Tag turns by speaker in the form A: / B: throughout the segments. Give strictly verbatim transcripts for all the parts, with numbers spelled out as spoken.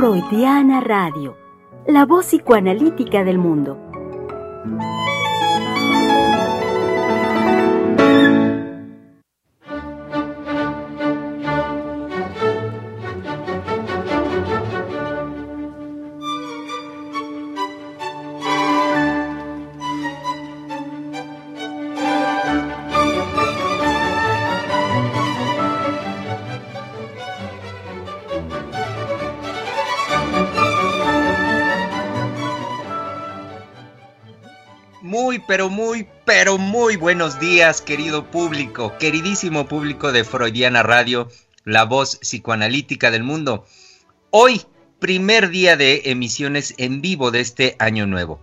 A: Freudiana Radio, la voz psicoanalítica del mundo.
B: Muy, pero muy, pero muy buenos días, querido público, queridísimo público de Freudiana Radio, la voz psicoanalítica del mundo. Hoy, primer día de emisiones en vivo de este año nuevo.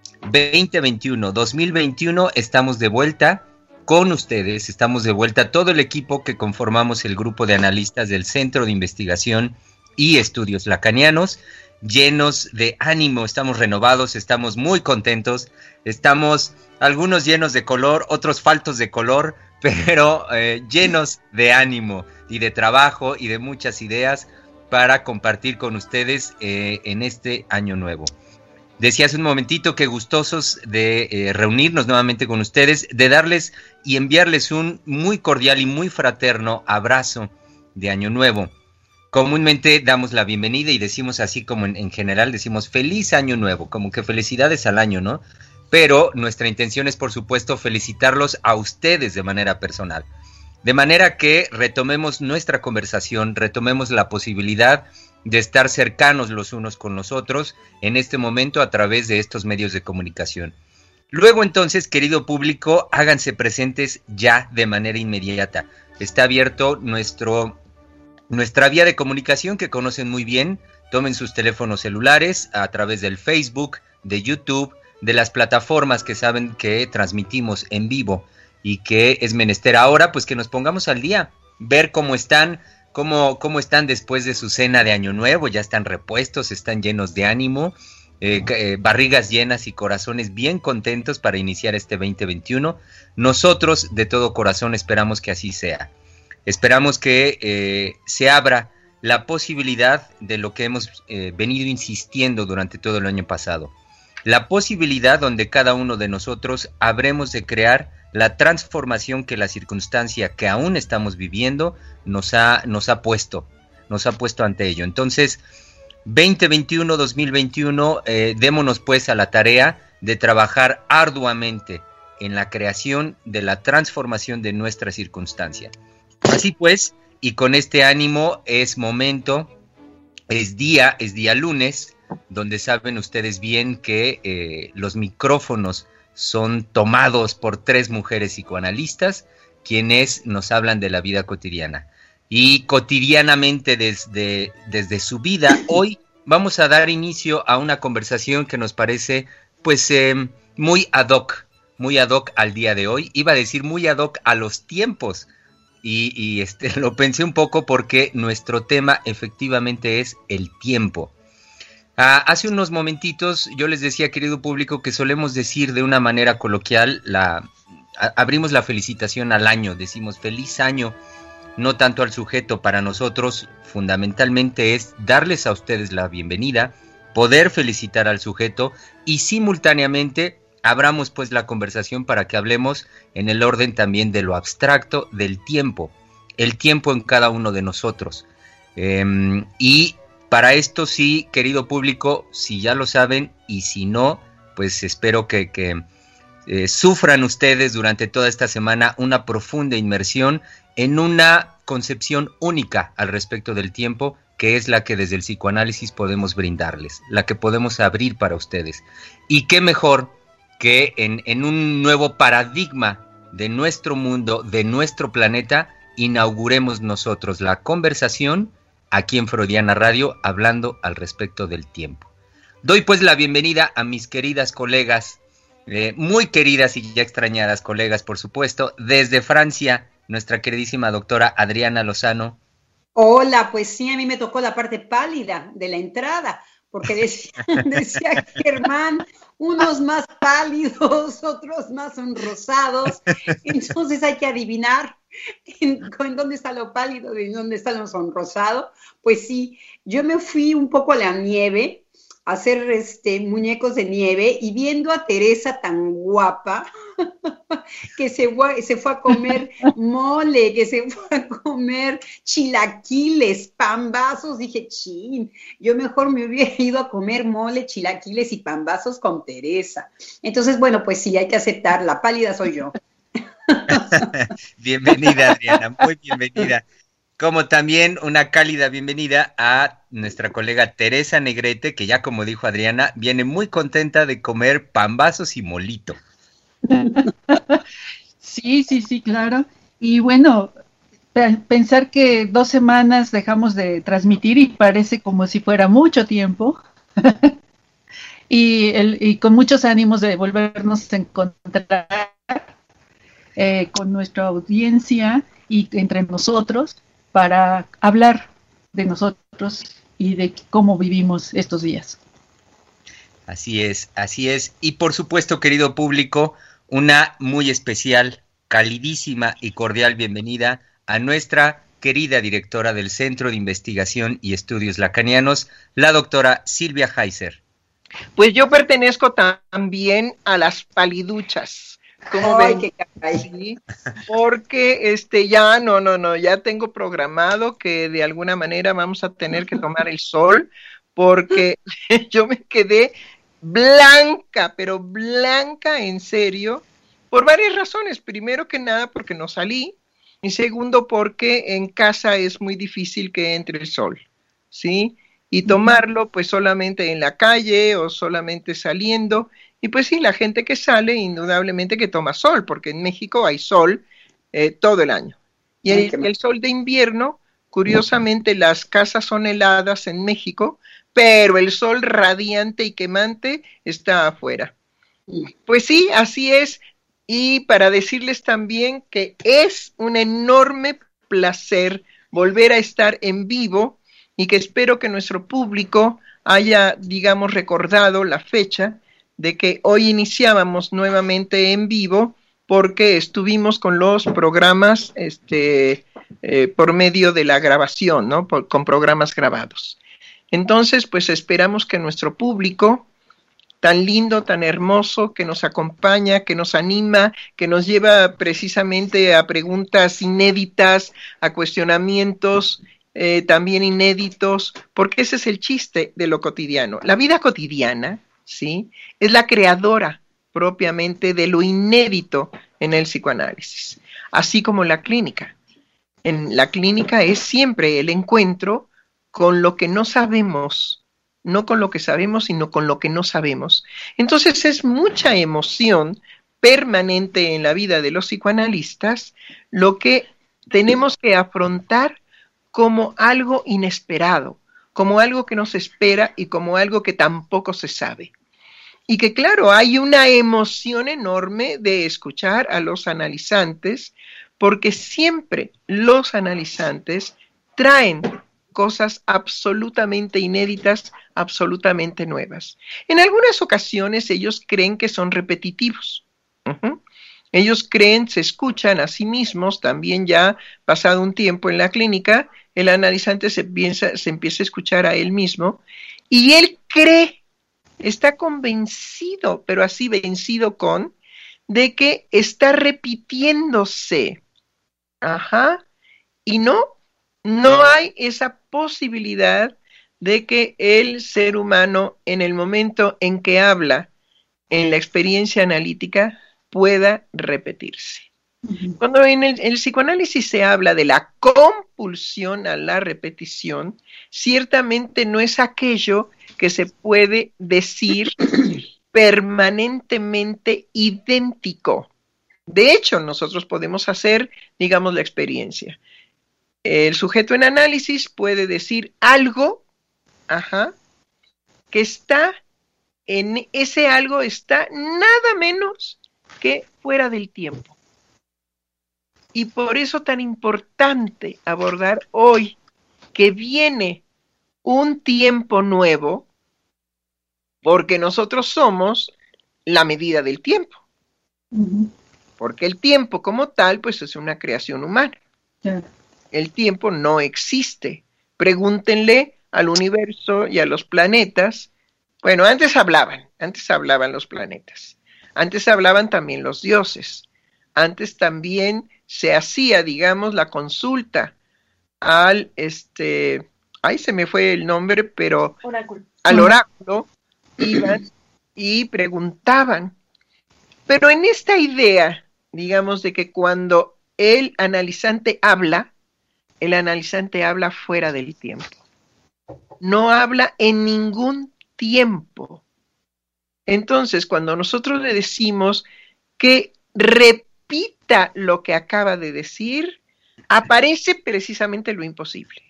B: veinte veintiuno, dos mil veintiuno, estamos de vuelta con ustedes, estamos de vuelta todo el equipo que conformamos el grupo de analistas del Centro de Investigación y Estudios Lacanianos, llenos de ánimo, estamos renovados, estamos muy contentos, estamos algunos llenos de color, otros faltos de color, pero eh, llenos de ánimo y de trabajo y de muchas ideas para compartir con ustedes eh, en este año nuevo. Decía hace un momentito que gustosos de eh, reunirnos nuevamente con ustedes, de darles y enviarles un muy cordial y muy fraterno abrazo de año nuevo. Comúnmente damos la bienvenida y decimos así como en, en general, decimos feliz año nuevo, como que felicidades al año, ¿no? Pero nuestra intención es, por supuesto, felicitarlos a ustedes de manera personal. De manera que retomemos nuestra conversación, retomemos la posibilidad de estar cercanos los unos con los otros en este momento a través de estos medios de comunicación. Luego entonces, querido público, háganse presentes ya de manera inmediata. Está abierto nuestro... Nuestra vía de comunicación que conocen muy bien, tomen sus teléfonos celulares a través del Facebook, de YouTube, de las plataformas que saben que transmitimos en vivo y que es menester ahora pues que nos pongamos al día, ver cómo están, cómo, cómo están después de su cena de Año Nuevo, ya están repuestos, están llenos de ánimo, eh, eh, barrigas llenas y corazones bien contentos para iniciar este veinte veintiuno. Nosotros de todo corazón esperamos que así sea. Esperamos que eh, se abra la posibilidad de lo que hemos eh, venido insistiendo durante todo el año pasado. La posibilidad donde cada uno de nosotros habremos de crear la transformación que la circunstancia que aún estamos viviendo nos ha, nos ha puesto, nos ha puesto ante ello. Entonces, veinte veintiuno, dos mil veintiuno, eh, démonos pues a la tarea de trabajar arduamente en la creación de la transformación de nuestra circunstancia. Así pues, y con este ánimo es momento, es día, es día lunes, donde saben ustedes bien que eh, los micrófonos son tomados por tres mujeres psicoanalistas, quienes nos hablan de la vida cotidiana. Y cotidianamente desde, desde su vida, hoy vamos a dar inicio a una conversación que nos parece pues eh, muy ad hoc, muy ad hoc al día de hoy, iba a decir muy ad hoc a los tiempos. Y, y este, lo pensé un poco porque nuestro tema efectivamente es el tiempo. Ah, hace unos momentitos yo les decía, querido público, que solemos decir de una manera coloquial, la, a, abrimos la felicitación al año, decimos feliz año, no tanto al sujeto. Para nosotros fundamentalmente es darles a ustedes la bienvenida, poder felicitar al sujeto y simultáneamente abramos pues la conversación para que hablemos en el orden también de lo abstracto del tiempo, el tiempo en cada uno de nosotros. Eh, y para esto sí, querido público, si ya lo saben y si no, pues espero que, que eh, sufran ustedes durante toda esta semana una profunda inmersión en una concepción única al respecto del tiempo, que es la que desde el psicoanálisis podemos brindarles, la que podemos abrir para ustedes. Y qué mejor que en, en un nuevo paradigma de nuestro mundo, de nuestro planeta, inauguremos nosotros la conversación aquí en Freudiana Radio, hablando al respecto del tiempo. Doy pues la bienvenida a mis queridas colegas, eh, muy queridas y ya extrañadas colegas, por supuesto, desde Francia, nuestra queridísima doctora Adriana Lozano.
C: Hola, pues sí, a mí me tocó la parte pálida de la entrada, porque decía, decía Germán, unos más pálidos, otros más sonrosados, entonces hay que adivinar ¿En, en dónde está lo pálido y dónde está lo sonrosado? Pues sí, yo me fui un poco a la nieve, a hacer este, muñecos de nieve, y viendo a Teresa tan guapa, que se fue, se fue a comer mole, que se fue a comer chilaquiles, pambazos, dije, chin, yo mejor me hubiera ido a comer mole, chilaquiles y pambazos con Teresa. Entonces, bueno, pues sí, hay que aceptar, la pálida soy yo.
B: Bienvenida, Adriana, muy bienvenida. Como también una cálida bienvenida a nuestra colega Teresa Negrete, que ya como dijo Adriana, viene muy contenta de comer pambazos y molito.
D: Sí, sí, sí, claro. Y bueno, pensar que dos semanas dejamos de transmitir y parece como si fuera mucho tiempo. y, el, y con muchos ánimos de volvernos a encontrar eh, con nuestra audiencia y entre nosotros para hablar de nosotros y de cómo vivimos estos días.
B: Así es, así es. Y por supuesto, querido público, una muy especial, calidísima y cordial bienvenida a nuestra querida directora del Centro de Investigación y Estudios Lacanianos, la doctora Silvia Heiser.
E: Pues yo pertenezco también a las paliduchas. ¿Cómo
C: Ay,
E: ven?
C: qué caray.
E: Sí, porque este ya no, no, no, ya tengo programado que de alguna manera vamos a tener que tomar el sol, porque yo me quedé blanca, pero blanca en serio, por varias razones. Primero que nada, porque no salí, y segundo, porque en casa es muy difícil que entre el sol, ¿sí? Y tomarlo pues solamente en la calle o solamente saliendo. Y pues sí, la gente que sale, indudablemente que toma sol, porque en México hay sol eh, todo el año. Y el, el sol de invierno, curiosamente, las casas son heladas en México, pero el sol radiante y quemante está afuera. Pues sí, así es. Y para decirles también que es un enorme placer volver a estar en vivo y que espero que nuestro público haya, digamos, recordado la fecha de que hoy iniciábamos nuevamente en vivo porque estuvimos con los programas este, eh, por medio de la grabación, ¿no? Por, con programas grabados. Entonces, pues esperamos que nuestro público, tan lindo, tan hermoso, que nos acompaña, que nos anima, que nos lleva precisamente a preguntas inéditas, a cuestionamientos eh, también inéditos, porque ese es el chiste de lo cotidiano. La vida cotidiana, ¿sí?, es la creadora propiamente de lo inédito en el psicoanálisis, así como la clínica. En la clínica es siempre el encuentro con lo que no sabemos, no con lo que sabemos, sino con lo que no sabemos. Entonces es mucha emoción permanente en la vida de los psicoanalistas lo que tenemos que afrontar como algo inesperado, como algo que no se espera y como algo que tampoco se sabe. Y que claro, hay una emoción enorme de escuchar a los analizantes, porque siempre los analizantes traen cosas absolutamente inéditas, absolutamente nuevas. En algunas ocasiones ellos creen que son repetitivos. Uh-huh. Ellos creen, se escuchan a sí mismos, también ya pasado un tiempo en la clínica, el analizante se, piensa, se empieza a escuchar a él mismo y él cree, está convencido, pero así vencido con, de que está repitiéndose. Ajá. Y no, no hay esa posibilidad de que el ser humano, en el momento en que habla, en la experiencia analítica, pueda repetirse. Uh-huh. Cuando en el, el psicoanálisis se habla de la compulsión a la repetición, ciertamente no es aquello que se puede decir permanentemente idéntico. De hecho, nosotros podemos hacer, digamos, la experiencia. El sujeto en análisis puede decir algo, ajá, que está, en ese algo está nada menos que fuera del tiempo. Y por eso tan importante abordar hoy que viene un tiempo nuevo, porque nosotros somos la medida del tiempo. Uh-huh. porque el tiempo como tal, pues es una creación humana.
D: Claro.
E: El tiempo no existe. Pregúntenle al universo y a los planetas. Bueno, antes hablaban, antes hablaban los planetas. Antes hablaban también los dioses. Antes también se hacía, digamos, la consulta al, este, ay, se me fue el nombre, pero
A: Oráculo.
E: al oráculo iban y preguntaban. Pero en esta idea, digamos, de que cuando el analizante habla, el analizante habla fuera del tiempo. No habla en ningún tiempo. Entonces, cuando nosotros le decimos que repita lo que acaba de decir, aparece precisamente lo imposible.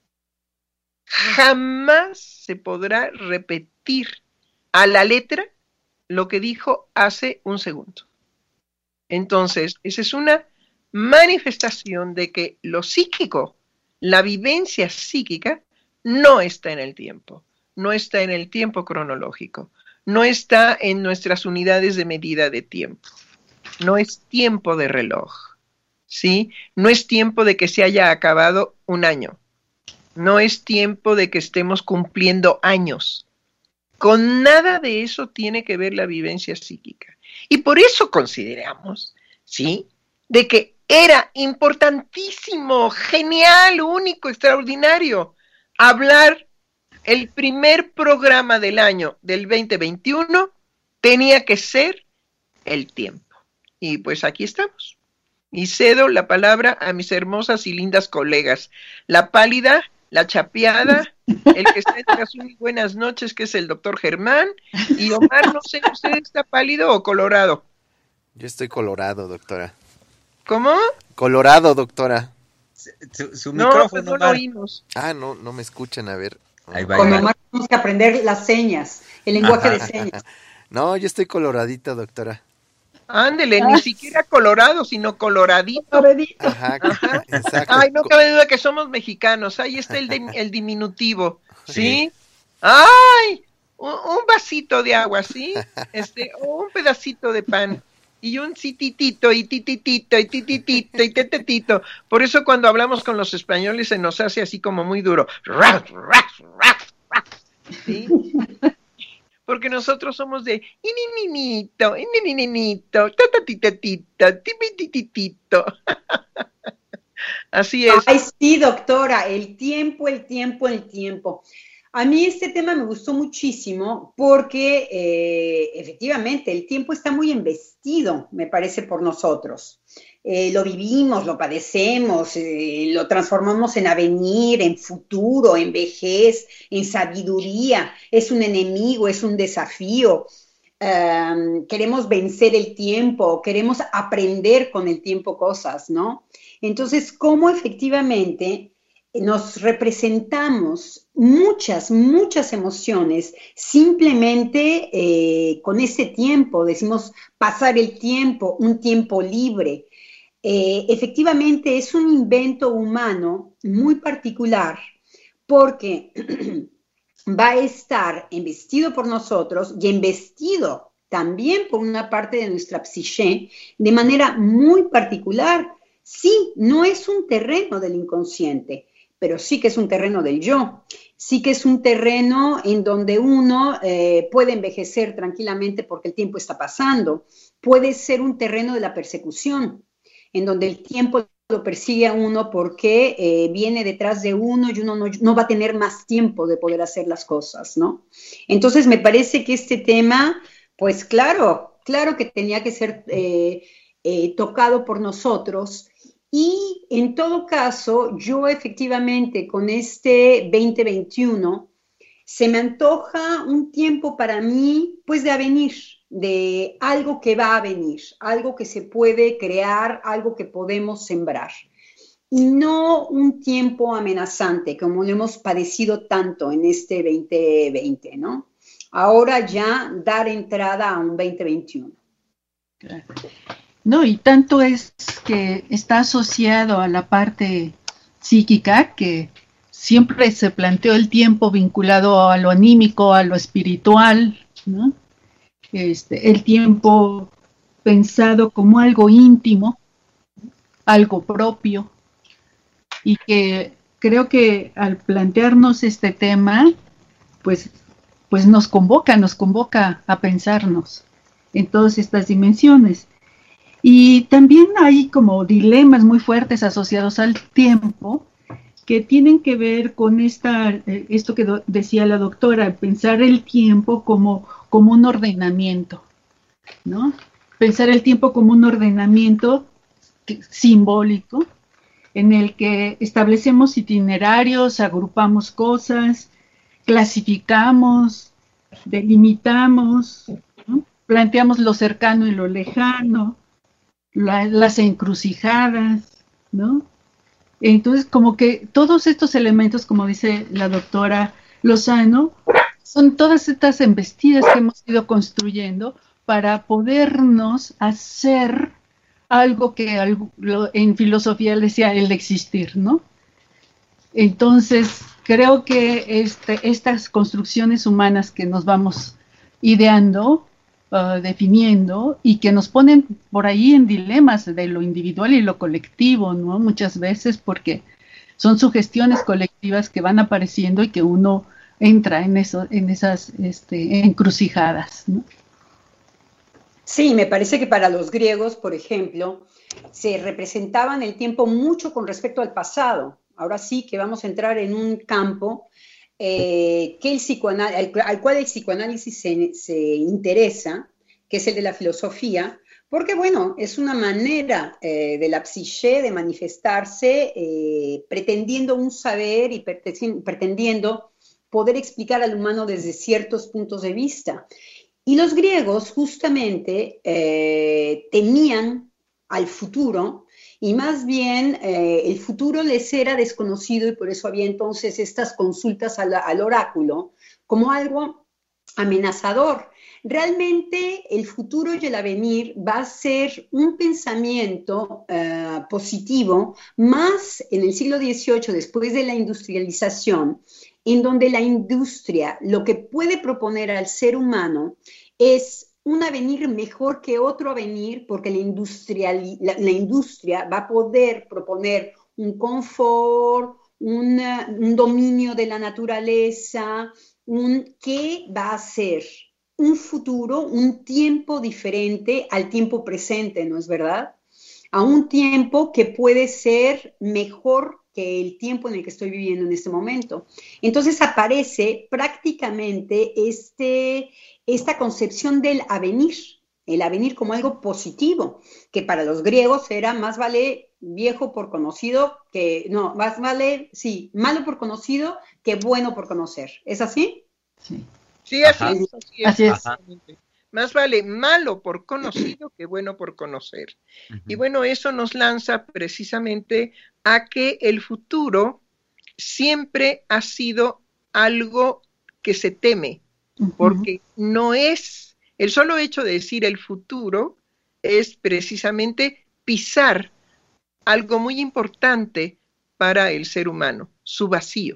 E: Jamás se podrá repetir a la letra lo que dijo hace un segundo. Entonces, esa es una manifestación de que lo psíquico, la vivencia psíquica, no está en el tiempo, no está en el tiempo cronológico, no está en nuestras unidades de medida de tiempo, no es tiempo de reloj, ¿sí? No es tiempo de que se haya acabado un año, no es tiempo de que estemos cumpliendo años. Con nada de eso tiene que ver la vivencia psíquica. Y por eso consideramos, ¿sí?, de que era importantísimo, genial, único, extraordinario, hablar el primer programa del año del veinte veintiuno, tenía que ser el tiempo. Y pues aquí estamos. Y cedo la palabra a mis hermosas y lindas colegas, la pálida, la chapeada, el que está entre las muy buenas noches, que es el doctor Germán, y Omar, no sé, ¿usted está pálido o colorado?
F: Yo estoy colorado, doctora.
E: ¿Cómo?
F: Colorado, doctora.
B: Su, su
E: No,
B: micrófono,
E: pues no lo
B: Omar.
E: oímos.
F: Ah, no, no me escuchan, a ver.
B: Ahí va, ahí
C: Con
B: va.
C: Omar tenemos que aprender las señas, el lenguaje de señas.
F: No, yo estoy coloradita, doctora.
E: Ándele, ni siquiera colorado, sino coloradito.
C: Coloradito.
F: Ajá,
E: Ajá.
F: exacto.
E: Ay, no cabe duda que somos mexicanos. Ahí está el, de- el diminutivo, ¿sí? ¡Ay! Un, un vasito de agua, ¿sí? Este, o un pedacito de pan. Y un cititito, y tititito, y tititito, y tetetito. Por eso cuando hablamos con los españoles se nos hace así como muy duro. Ras, ras, ras, ras. ¿Sí? Porque nosotros somos de ininito, ininito, tatatitatito, tipititito. Así es.
C: Ay, sí, doctora, el tiempo, el tiempo, el tiempo. A mí este tema me gustó muchísimo porque eh, efectivamente el tiempo está muy embestido, me parece, por nosotros. Eh, lo vivimos, lo padecemos, eh, lo transformamos en avenir, en futuro, en vejez, en sabiduría. Es un enemigo, es un desafío. Um, queremos vencer el tiempo, queremos aprender con el tiempo cosas, ¿no? Entonces, ¿cómo efectivamente nos representamos muchas, muchas emociones simplemente eh, con ese tiempo? Decimos pasar el tiempo, un tiempo libre. Eh, efectivamente es un invento humano muy particular porque va a estar embestido por nosotros y embestido también por una parte de nuestra psique de manera muy particular. Sí, no es un terreno del inconsciente, pero sí que es un terreno del yo, sí que es un terreno en donde uno eh, puede envejecer tranquilamente porque el tiempo está pasando, puede ser un terreno de la persecución, en donde el tiempo lo persigue a uno porque eh, viene detrás de uno y uno no, no va a tener más tiempo de poder hacer las cosas, ¿no? Entonces me parece que este tema, pues claro, claro que tenía que ser eh, eh, tocado por nosotros. Y en todo caso, yo efectivamente con este veinte veintiuno se me antoja un tiempo para mí, pues de avenir, de algo que va a venir, algo que se puede crear, algo que podemos sembrar. Y no un tiempo amenazante, como lo hemos padecido tanto en este veinte veinte, ¿no? Ahora ya dar entrada a un veinte veintiuno.
D: Claro. No, y tanto es que está asociado a la parte psíquica que siempre se planteó el tiempo vinculado a lo anímico, a lo espiritual, ¿no? Este, el tiempo pensado como algo íntimo, algo propio, y que creo que al plantearnos este tema, pues, pues nos convoca, nos convoca a pensarnos en todas estas dimensiones. Y también hay como dilemas muy fuertes asociados al tiempo que tienen que ver con esta, eh, esto que do, decía la doctora, pensar el tiempo como, como un ordenamiento, ¿no? Pensar el tiempo como un ordenamiento que, simbólico, en el que establecemos itinerarios, agrupamos cosas, clasificamos, delimitamos, ¿no? Planteamos lo cercano y lo lejano, la, las encrucijadas, ¿no? Entonces, como que todos estos elementos, como dice la doctora Lozano, son todas estas embestidas que hemos ido construyendo para podernos hacer algo que en filosofía decía el existir, ¿no? Entonces, creo que este, estas construcciones humanas que nos vamos ideando, uh, definiendo, y que nos ponen por ahí en dilemas de lo individual y lo colectivo, ¿no? Muchas veces porque son sugestiones colectivas que van apareciendo y que uno entra en, eso, en esas este, encrucijadas, ¿no?
C: Sí, me parece que para los griegos, por ejemplo, se representaban el tiempo mucho con respecto al pasado. Ahora sí que vamos a entrar en un campo eh, que el psicoanal- al, al cual el psicoanálisis se, se interesa, que es el de la filosofía, porque, bueno, es una manera eh, de la psique de manifestarse eh, pretendiendo un saber y pretendiendo poder explicar al humano desde ciertos puntos de vista. Y los griegos justamente eh, temían al futuro y más bien eh, el futuro les era desconocido y por eso había entonces estas consultas al, al oráculo como algo amenazador. Realmente el futuro y el avenir va a ser un pensamiento uh, positivo más en el siglo dieciocho, después de la industrialización, en donde la industria lo que puede proponer al ser humano es un avenir mejor que otro avenir, porque la industria, la, la industria va a poder proponer un confort, un, un dominio de la naturaleza, un, que va a ser un futuro, un tiempo diferente al tiempo presente, ¿no es verdad? A un tiempo que puede ser mejor que el tiempo en el que estoy viviendo en este momento. Entonces aparece prácticamente este, esta concepción del avenir, el avenir como algo positivo, que para los griegos era más vale viejo por conocido que, no, más vale, sí, malo por conocido que bueno por conocer. ¿Es así?
D: Sí.
E: Sí, así
B: Ajá.
E: es. Así es.
D: Así es.
E: Más vale malo por conocido que bueno por conocer. Uh-huh. Y bueno, eso nos lanza precisamente a que el futuro siempre ha sido algo que se teme, uh-huh. porque no es, el solo hecho de decir el futuro es precisamente pisar algo muy importante para el ser humano, su vacío.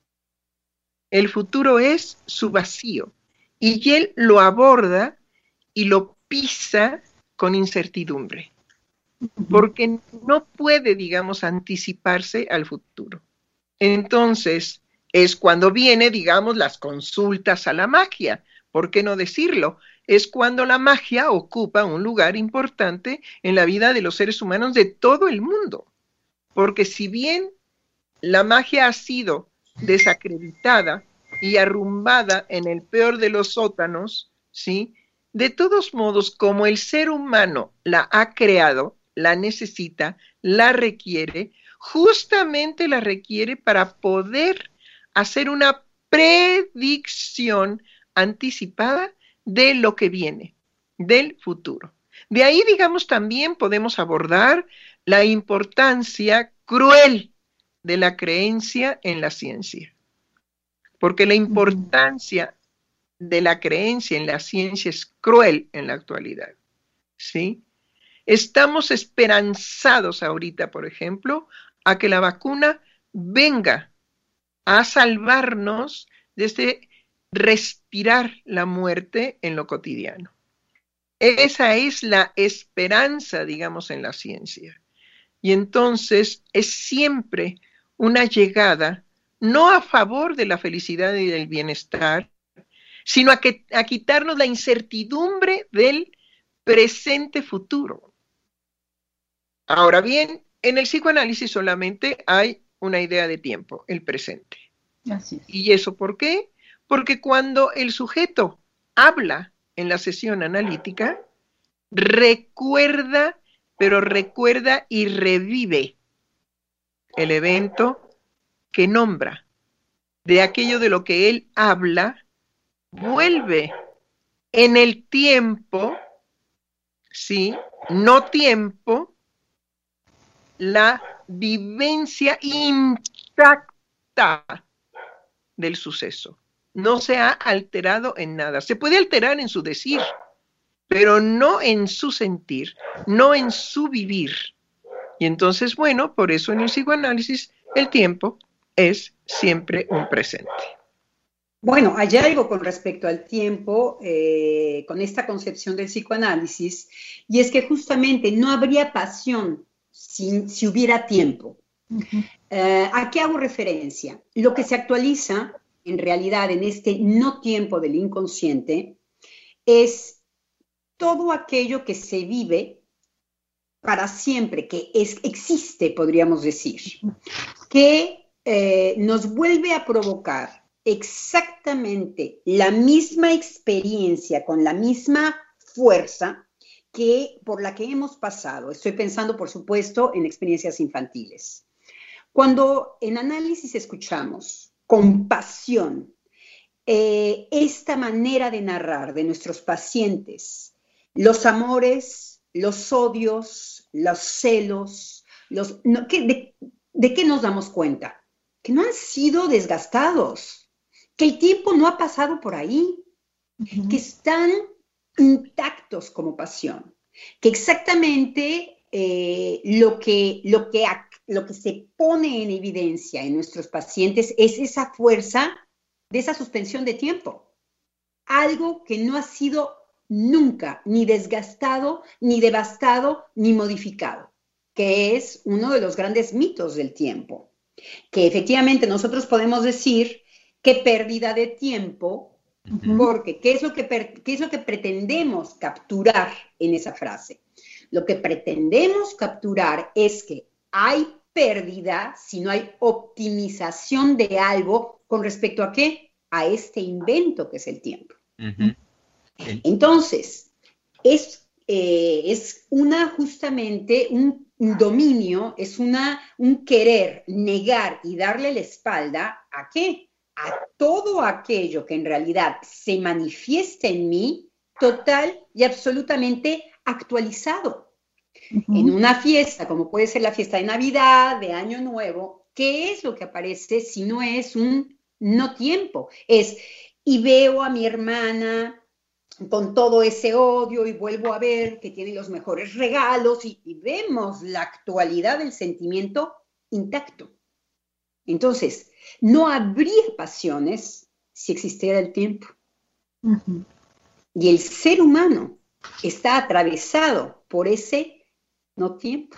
E: El futuro es su vacío y él lo aborda y lo pisa con incertidumbre, porque no puede, digamos, anticiparse al futuro. Entonces, es cuando viene, digamos, las consultas a la magia, ¿por qué no decirlo? Es cuando la magia ocupa un lugar importante en la vida de los seres humanos de todo el mundo, porque si bien la magia ha sido desacreditada y arrumbada en el peor de los sótanos, ¿sí? De todos modos, como el ser humano la ha creado, la necesita, la requiere, justamente la requiere para poder hacer una predicción anticipada de lo que viene, del futuro. De ahí, digamos, también podemos abordar la importancia cruel de la creencia en la ciencia, porque la importancia de la creencia en la ciencia es cruel en la actualidad, ¿sí? Estamos esperanzados ahorita, por ejemplo, a que la vacuna venga a salvarnos de este respirar la muerte en lo cotidiano. Esa es la esperanza, digamos, en la ciencia. Y entonces es siempre una llegada, no a favor de la felicidad y del bienestar, sino a, que, a quitarnos la incertidumbre del presente futuro. Ahora bien, en el psicoanálisis solamente hay una idea de tiempo, el presente.
D: Así es.
E: ¿Y eso por qué? Porque cuando el sujeto habla en la sesión analítica, recuerda, pero recuerda y revive el evento que nombra. De aquello de lo que él habla, vuelve en el tiempo, sí, no tiempo, la vivencia intacta del suceso. No se ha alterado en nada. Se puede alterar en su decir, pero no en su sentir, no en su vivir. Y entonces, bueno, por eso en el psicoanálisis el tiempo es siempre un presente.
C: Bueno, hay algo con respecto al tiempo, eh, con esta concepción del psicoanálisis, y es que justamente no habría pasión si, si hubiera tiempo. Uh-huh. Eh, ¿A qué hago referencia? Lo que se actualiza, en realidad, en este no tiempo del inconsciente, es todo aquello que se vive para siempre, que es, existe, podríamos decir, que eh, nos vuelve a provocar exactamente la misma experiencia, con la misma fuerza que por la que hemos pasado. Estoy pensando, por supuesto, en experiencias infantiles. Cuando en análisis escuchamos con pasión eh, esta manera de narrar de nuestros pacientes, los amores, los odios, los celos, los, no, ¿qué, de, ¿de qué nos damos cuenta? Que no han sido desgastados, que el tiempo no ha pasado por ahí, uh-huh. que están intactos como pasión, que exactamente eh, lo, que, lo, que, lo que se pone en evidencia en nuestros pacientes es esa fuerza de esa suspensión de tiempo, algo que no ha sido nunca ni desgastado, ni devastado, ni modificado, que es uno de los grandes mitos del tiempo, que efectivamente nosotros podemos decir que pérdida de tiempo, uh-huh. porque ¿qué es, lo que ¿qué es lo que pretendemos capturar en esa frase? Lo que pretendemos capturar es que hay pérdida si no hay optimización de algo con respecto a ¿qué? A este invento que es el tiempo. Uh-huh. Entonces, es, eh, es una justamente un, un dominio, es una, un querer negar y darle la espalda ¿a qué? A todo aquello que en realidad se manifiesta en mí total y absolutamente actualizado. Uh-huh. En una fiesta, como puede ser la fiesta de Navidad, de Año Nuevo, ¿qué es lo que aparece si no es un no tiempo? Es, y veo a mi hermana con todo ese odio y vuelvo a ver que tiene los mejores regalos y, y vemos la actualidad del sentimiento intacto. Entonces, no habría pasiones si existiera el tiempo. Uh-huh. Y el ser humano está atravesado por ese no tiempo.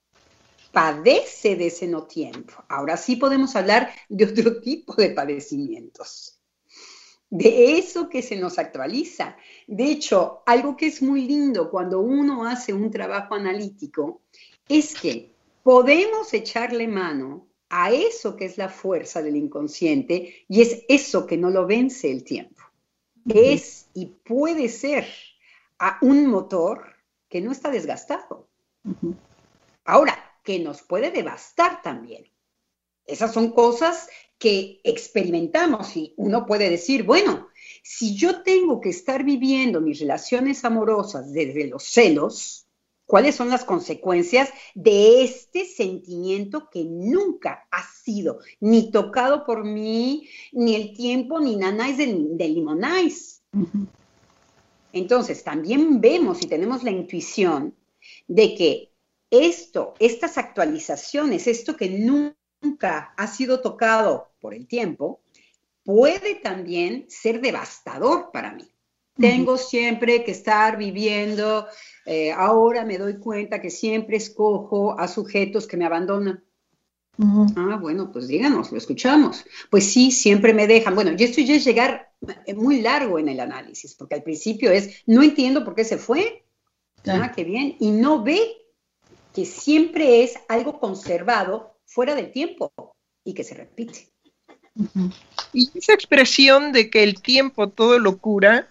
C: Padece de ese no tiempo. Ahora sí podemos hablar de otro tipo de padecimientos. De eso que se nos actualiza. De hecho, algo que es muy lindo cuando uno hace un trabajo analítico es que podemos echarle mano a eso que es la fuerza del inconsciente y es eso que no lo vence el tiempo. Uh-huh. Es y puede ser a un motor que no está desgastado. Uh-huh. Ahora, que nos puede devastar también. Esas son cosas que experimentamos y uno puede decir, bueno, si yo tengo que estar viviendo mis relaciones amorosas desde los celos, ¿cuáles son las consecuencias de este sentimiento que nunca ha sido ni tocado por mí, ni el tiempo, ni nanáis de, de limonáis? Uh-huh. Entonces, también vemos y tenemos la intuición de que esto, estas actualizaciones, esto que nunca ha sido tocado por el tiempo, puede también ser devastador para mí. Tengo siempre que estar viviendo, eh, ahora me doy cuenta que siempre escojo a sujetos que me abandonan. Uh-huh. Ah, bueno, pues díganos, lo escuchamos. Pues sí, siempre me dejan. Bueno, y esto ya es llegar muy largo en el análisis, porque al principio es, no entiendo por qué se fue. Ah, qué bien. Y no ve que siempre es algo conservado fuera del tiempo y que se repite.
E: Uh-huh. Y esa expresión de que el tiempo todo lo cura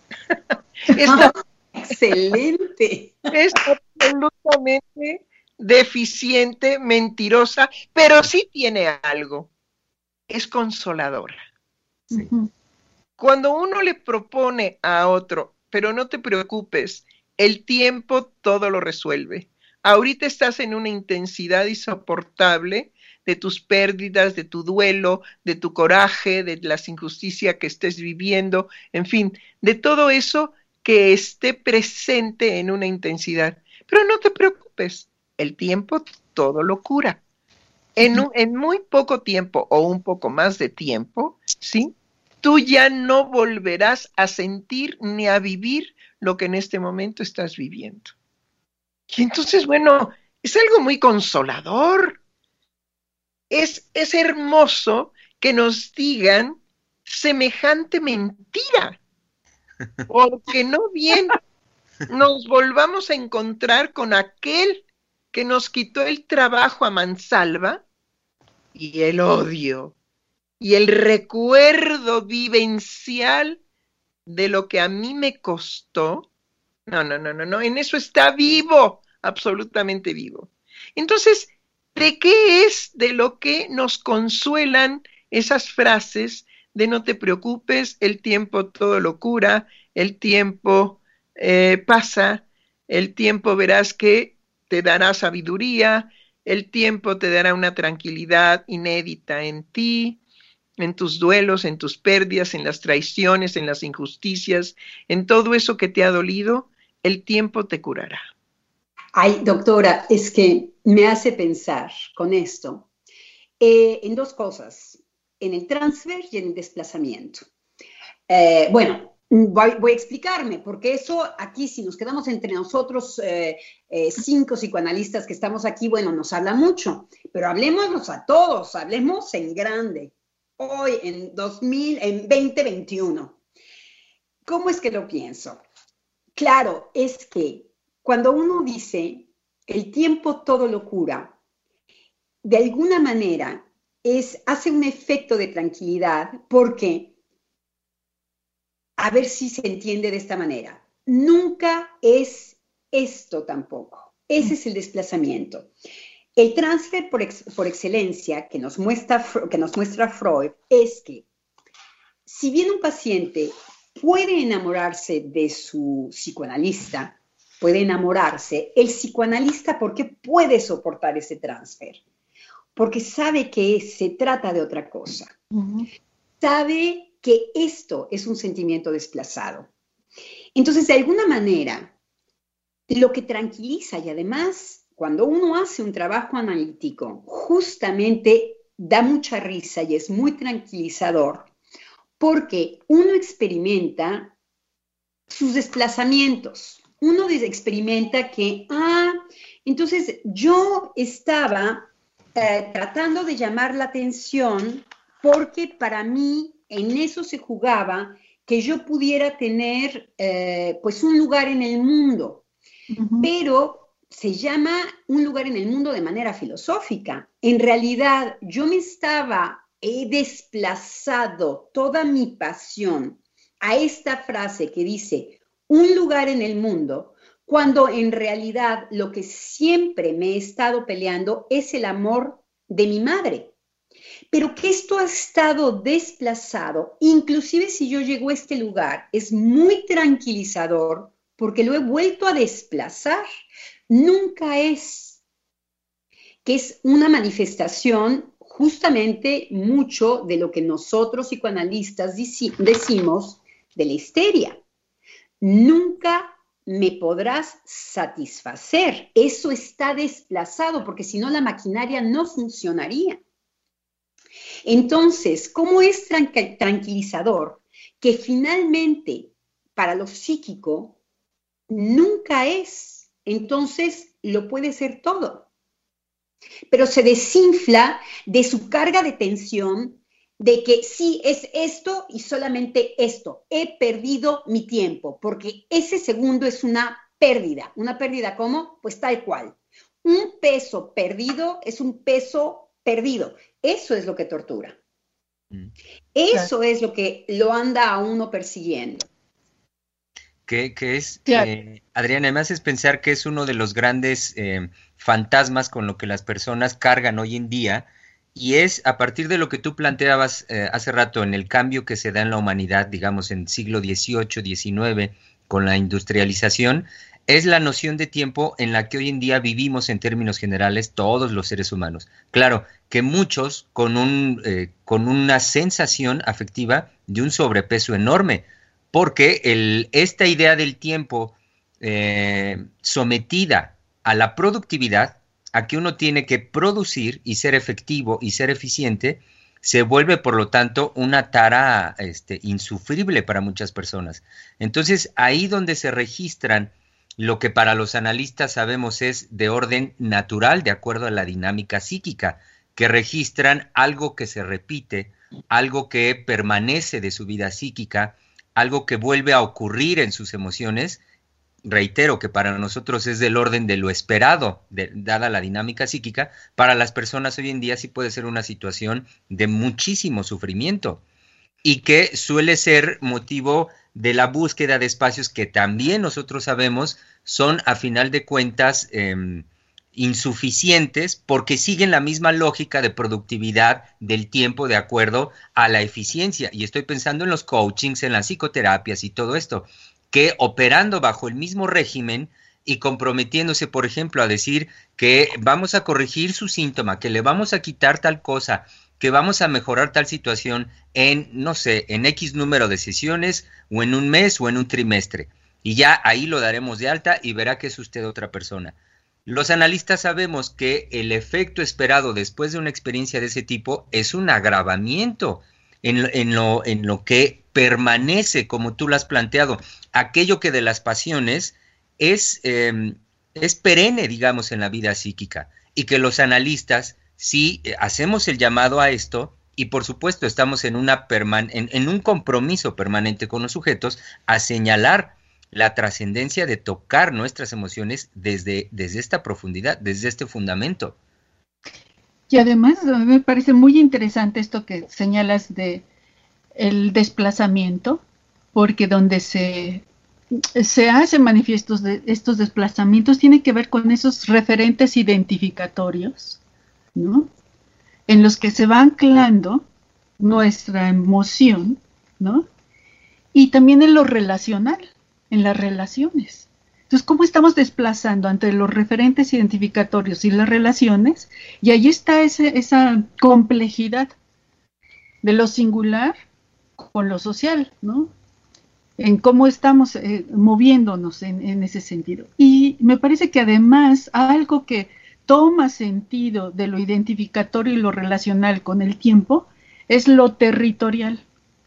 E: es
C: ah, excelente.
E: Es absolutamente deficiente, mentirosa, pero sí tiene algo. Es consoladora. Sí. Uh-huh. Cuando uno le propone a otro, pero no te preocupes, el tiempo todo lo resuelve. Ahorita estás en una intensidad insoportable de tus pérdidas, de tu duelo, de tu coraje, de las injusticias que estés viviendo, en fin, de todo eso que esté presente en una intensidad. Pero no te preocupes, el tiempo todo lo cura. En, un, en muy poco tiempo o un poco más de tiempo, ¿sí? Tú ya no volverás a sentir ni a vivir lo que en este momento estás viviendo. Y entonces, bueno, es algo muy consolador. Es, es hermoso que nos digan semejante mentira, porque no bien nos volvamos a encontrar con aquel que nos quitó el trabajo a mansalva y el odio y el recuerdo vivencial de lo que a mí me costó. No, no, no, no, no, en eso está vivo, absolutamente vivo. Entonces, ¿de qué es de lo que nos consuelan esas frases de no te preocupes, el tiempo todo lo cura, el tiempo eh, pasa, el tiempo verás que te dará sabiduría, el tiempo te dará una tranquilidad inédita en ti, en tus duelos, en tus pérdidas, en las traiciones, en las injusticias, en todo eso que te ha dolido, el tiempo te curará?
C: Ay, doctora, es que me hace pensar con esto eh, en dos cosas, en el transfer y en el desplazamiento. Eh, bueno, voy, voy a explicarme, porque eso aquí, si nos quedamos entre nosotros eh, eh, cinco psicoanalistas que estamos aquí, bueno, nos habla mucho, pero hablemoslos a todos, hablemos en grande, hoy en dos mil, en veinte veintiuno. ¿Cómo es que lo pienso? Claro, es que cuando uno dice el tiempo todo lo cura, de alguna manera es, hace un efecto de tranquilidad, porque, a ver si se entiende de esta manera, nunca es esto tampoco, ese es el desplazamiento. El transfer por, ex, por excelencia que nos, muestra, que nos muestra Freud es que, si bien un paciente puede enamorarse de su psicoanalista, puede enamorarse, el psicoanalista, ¿por qué puede soportar ese transfer? Porque sabe que se trata de otra cosa. Uh-huh. Sabe que esto es un sentimiento desplazado. Entonces, de alguna manera, lo que tranquiliza, y además, cuando uno hace un trabajo analítico, justamente da mucha risa y es muy tranquilizador, porque uno experimenta sus desplazamientos. Uno experimenta que, ah, entonces yo estaba eh, tratando de llamar la atención porque para mí en eso se jugaba que yo pudiera tener eh, pues un lugar en el mundo. Uh-huh. Pero se llama un lugar en el mundo de manera filosófica. En realidad yo me estaba... he desplazado toda mi pasión a esta frase que dice, un lugar en el mundo, cuando en realidad lo que siempre me he estado peleando es el amor de mi madre. Pero que esto ha estado desplazado, inclusive si yo llego a este lugar, es muy tranquilizador porque lo he vuelto a desplazar. Nunca es que es una manifestación justamente mucho de lo que nosotros psicoanalistas decimos de la histeria. Nunca me podrás satisfacer. Eso está desplazado, porque si no la maquinaria no funcionaría. Entonces, ¿cómo es tranquilizador que finalmente para lo psíquico, nunca es. Entonces lo puede ser todo. Pero se desinfla de su carga de tensión, de que sí, es esto y solamente esto. He perdido mi tiempo, porque ese segundo es una pérdida. ¿Una pérdida cómo? Pues tal cual. Un peso perdido es un peso perdido. Eso es lo que tortura. Mm. Eso claro. es lo que lo anda a uno persiguiendo.
B: Que, que es, claro. eh, Adriana, me haces pensar que es uno de los grandes eh, fantasmas con lo que las personas cargan hoy en día, y es a partir de lo que tú planteabas eh, hace rato en el cambio que se da en la humanidad, digamos en el siglo dieciocho, diecinueve, con la industrialización, es la noción de tiempo en la que hoy en día vivimos en términos generales todos los seres humanos. Claro, que muchos con, un, eh, con una sensación afectiva de un sobrepeso enorme, porque el, esta idea del tiempo eh, sometida a la productividad, a que uno tiene que producir y ser efectivo y ser eficiente, se vuelve, por lo tanto, una tara este, insufrible para muchas personas. Entonces, ahí donde se registran lo que para los analistas sabemos es de orden natural, de acuerdo a la dinámica psíquica, que registran algo que se repite, algo que permanece de su vida psíquica, algo que vuelve a ocurrir en sus emociones. Reitero que para nosotros es del orden de lo esperado, de, dada la dinámica psíquica. Para las personas hoy en día sí puede ser una situación de muchísimo sufrimiento y que suele ser motivo de la búsqueda de espacios que también nosotros sabemos son a final de cuentas eh, insuficientes, porque siguen la misma lógica de productividad del tiempo de acuerdo a la eficiencia. Y estoy pensando en los coachings, en las psicoterapias y todo esto, que operando bajo el mismo régimen y comprometiéndose, por ejemplo, a decir que vamos a corregir su síntoma, que le vamos a quitar tal cosa, que vamos a mejorar tal situación en, no sé, en X número de sesiones, o en un mes, o en un trimestre. Y ya ahí lo daremos de alta y verá que es usted otra persona. Los analistas sabemos que el efecto esperado después de una experiencia de ese tipo es un agravamiento en, en, lo, en lo que permanece, como tú lo has planteado, aquello que de las pasiones es, eh, es perenne, digamos, en la vida psíquica, y que los analistas sí hacemos el llamado a esto, y por supuesto estamos en, una perman en, en un compromiso permanente con los sujetos a señalar la trascendencia de tocar nuestras emociones desde, desde esta profundidad, desde este fundamento.
D: Y además a mí me parece muy interesante esto que señalas de el desplazamiento, porque donde se, se hacen manifiestos de estos desplazamientos tiene que ver con esos referentes identificatorios, ¿no? En los que se va anclando nuestra emoción, ¿no? Y también en lo relacional, en las relaciones. Entonces, ¿cómo estamos desplazando entre los referentes identificatorios y las relaciones? Y ahí está ese, esa complejidad de lo singular con lo social, ¿no? En cómo estamos eh, moviéndonos en, en ese sentido. Y me parece que además algo que toma sentido de lo identificatorio y lo relacional con el tiempo es lo territorial.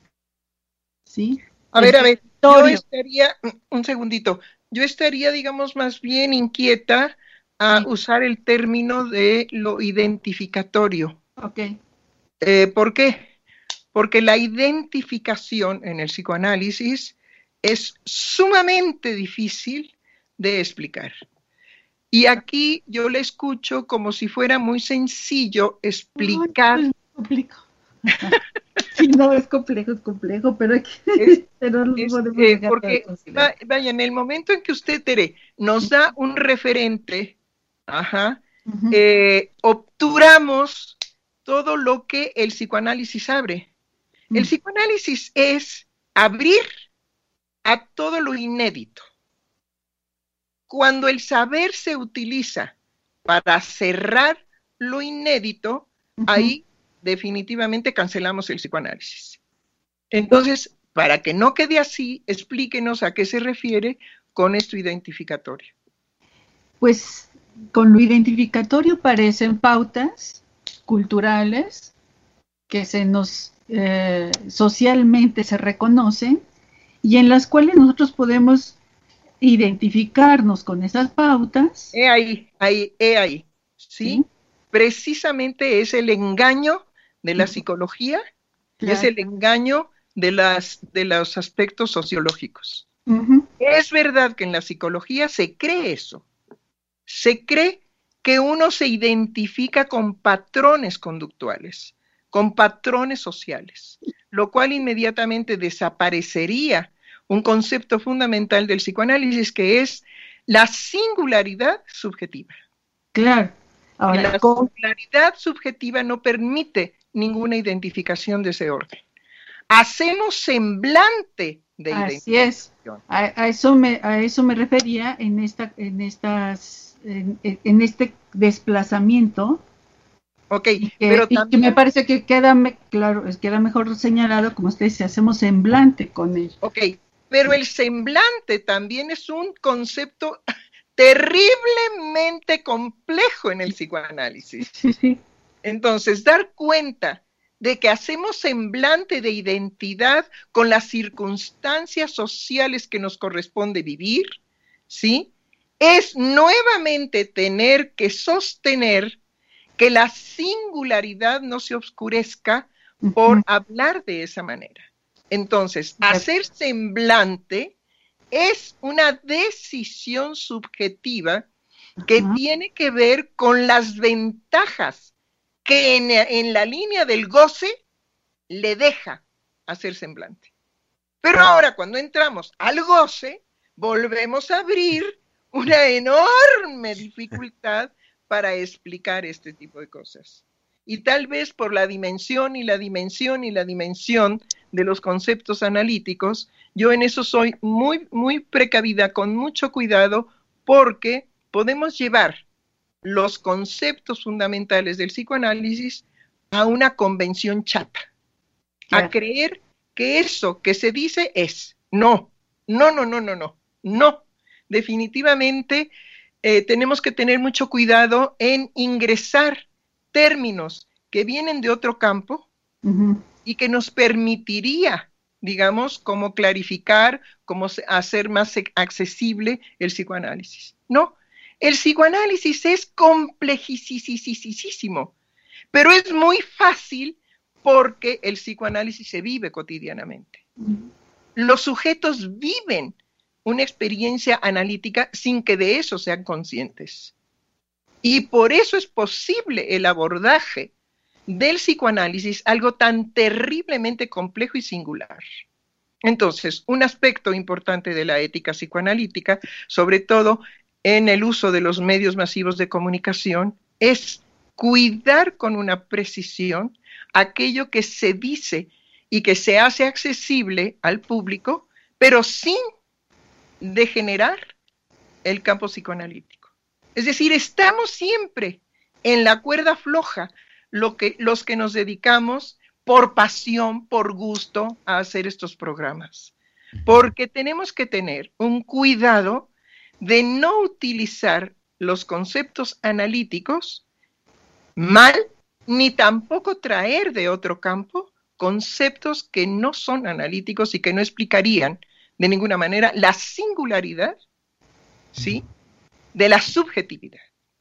D: ¿Sí?
E: A ver, a ver, yo estaría, un segundito, yo estaría, digamos, más bien inquieta a sí. usar el término de lo identificatorio.
D: Ok.
E: Eh, ¿Por qué? Porque la identificación en el psicoanálisis es sumamente difícil de explicar. Y aquí yo le escucho como si fuera muy sencillo explicar.
D: Ay, es complejo. Sí, no, es complejo, es complejo, pero, hay que,
E: es,
D: pero no
E: es,
D: podemos
E: eh, porque, va, vaya, en el momento en que usted, Tere, nos da un referente, ajá, uh-huh. eh, obturamos todo lo que el psicoanálisis abre. Uh-huh. El psicoanálisis es abrir a todo lo inédito. Cuando el saber se utiliza para cerrar lo inédito, uh-huh. ahí definitivamente cancelamos el psicoanálisis. Entonces, para que no quede así, explíquenos a qué se refiere con esto identificatorio.
D: Pues con lo identificatorio parecen pautas culturales que se nos eh, socialmente se reconocen y en las cuales nosotros podemos identificarnos con esas pautas.
E: He ahí, ahí, he ahí, ¿sí?
D: ¿Sí?
E: Precisamente es el engaño de la psicología,
D: Claro.
E: es el engaño de, las, de los aspectos sociológicos.
D: Uh-huh.
E: Es verdad que en la psicología se cree eso, se cree que uno se identifica con patrones conductuales, con patrones sociales, lo cual inmediatamente desaparecería un concepto fundamental del psicoanálisis, que es la singularidad subjetiva.
D: Claro.
E: Ahora,
D: Ahora,
E: la
D: ¿cómo?
E: singularidad subjetiva no permite ninguna identificación de ese orden. Hacemos semblante de
D: Así
E: identificación.
D: es. A, a eso me a eso me refería en esta en estas en, en este desplazamiento.
E: Ok,
D: y que,
E: pero
D: y
E: también...
D: que me parece que queda me, claro, es queda mejor señalado, como usted dice, hacemos semblante con él.
E: Ok, pero el semblante también es un concepto terriblemente complejo en el psicoanálisis.
D: Sí, sí.
E: Entonces, dar cuenta de que hacemos semblante de identidad con las circunstancias sociales que nos corresponde vivir, ¿sí? Es nuevamente tener que sostener que la singularidad no se oscurezca por hablar de esa manera. Entonces, hacer semblante es una decisión subjetiva que
D: Ajá.
E: tiene que ver con las ventajas que en, en la línea del goce le deja hacer semblante. Pero ahora, cuando entramos al goce, volvemos a abrir una enorme dificultad para explicar este tipo de cosas. Y tal vez por la dimensión y la dimensión y la dimensión de los conceptos analíticos, yo en eso soy muy, muy precavida, con mucho cuidado, porque podemos llevar los conceptos fundamentales del psicoanálisis a una convención chata,
D: Claro.
E: a creer que eso que se dice es. No, no, no, no, no, no, no. Definitivamente eh, tenemos que tener mucho cuidado en ingresar términos que vienen de otro campo
D: Uh-huh.
E: y que nos permitiría, digamos, como clarificar, como hacer más accesible el psicoanálisis. No, el psicoanálisis es complejísimo, pero es muy fácil porque el psicoanálisis se vive cotidianamente.
D: Uh-huh.
E: Los sujetos viven una experiencia analítica sin que de eso sean conscientes. Y por eso es posible el abordaje del psicoanálisis, algo tan terriblemente complejo y singular. Entonces, un aspecto importante de la ética psicoanalítica, sobre todo en el uso de los medios masivos de comunicación, es cuidar con una precisión aquello que se dice y que se hace accesible al público, pero sin degenerar el campo psicoanalítico. Es decir, estamos siempre en la cuerda floja lo que, los que nos dedicamos por pasión, por gusto a hacer estos programas. Porque tenemos que tener un cuidado de no utilizar los conceptos analíticos mal, ni tampoco traer de otro campo conceptos que no son analíticos y que no explicarían de ninguna manera la singularidad, ¿sí?, de la subjetividad.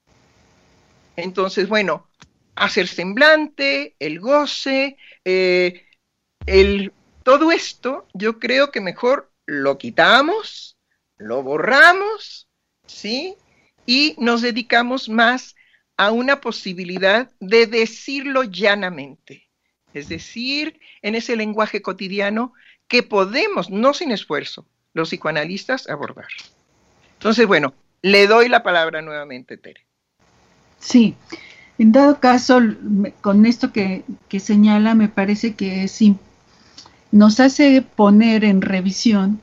E: Entonces, bueno, hacer semblante, el goce, eh, el, todo esto, yo creo que mejor lo quitamos, lo borramos, ¿sí?, y nos dedicamos más a una posibilidad de decirlo llanamente, es decir, en ese lenguaje cotidiano que podemos, no sin esfuerzo, los psicoanalistas abordar. Entonces, bueno, le doy la palabra nuevamente, Tere.
D: Sí, en dado caso, con esto que, que señala, me parece que es, nos hace poner en revisión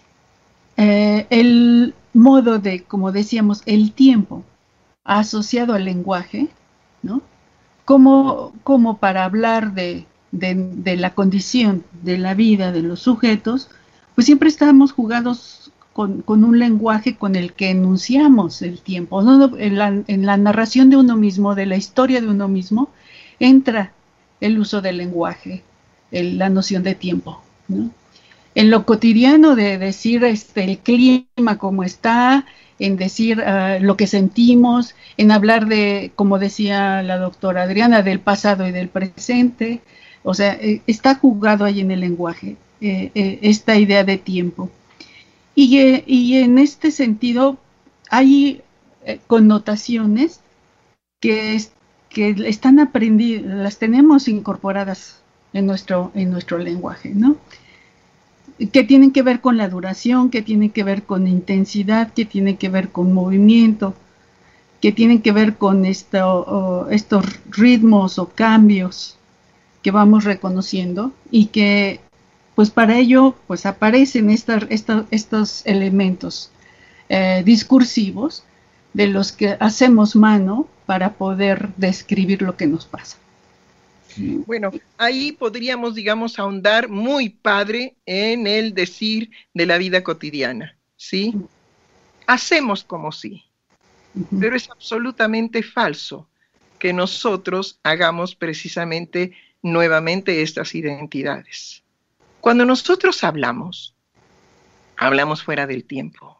D: eh, el modo de, como decíamos, el tiempo asociado al lenguaje, ¿no? Como, como para hablar de, de, de la condición de la vida de los sujetos, pues siempre estamos jugados con, con un lenguaje con el que enunciamos el tiempo, ¿no? En la, en la narración de uno mismo, de la historia de uno mismo, entra el uso del lenguaje, el, la noción de tiempo, ¿no? en lo cotidiano de decir este, el clima como está, en decir uh, lo que sentimos, en hablar de, como decía la doctora Adriana, del pasado y del presente. O sea, eh, está jugado ahí en el lenguaje eh, eh, esta idea de tiempo. Y, eh, y en este sentido hay eh, connotaciones que, es, que están aprendidas, las tenemos incorporadas en nuestro, en nuestro lenguaje, ¿no? Que tienen que ver con la duración, que tienen que ver con intensidad, que tienen que ver con movimiento, que tienen que ver con esto, oh, estos ritmos o cambios que vamos reconociendo, y que pues para ello pues aparecen esta, esta, estos elementos eh, discursivos de los que hacemos mano para poder describir lo que nos pasa.
E: Bueno, ahí podríamos, digamos, ahondar muy padre en el decir de la vida cotidiana, ¿sí? Hacemos como sí, uh-huh. Pero es absolutamente falso que nosotros hagamos precisamente nuevamente estas identidades. Cuando nosotros hablamos, hablamos fuera del tiempo.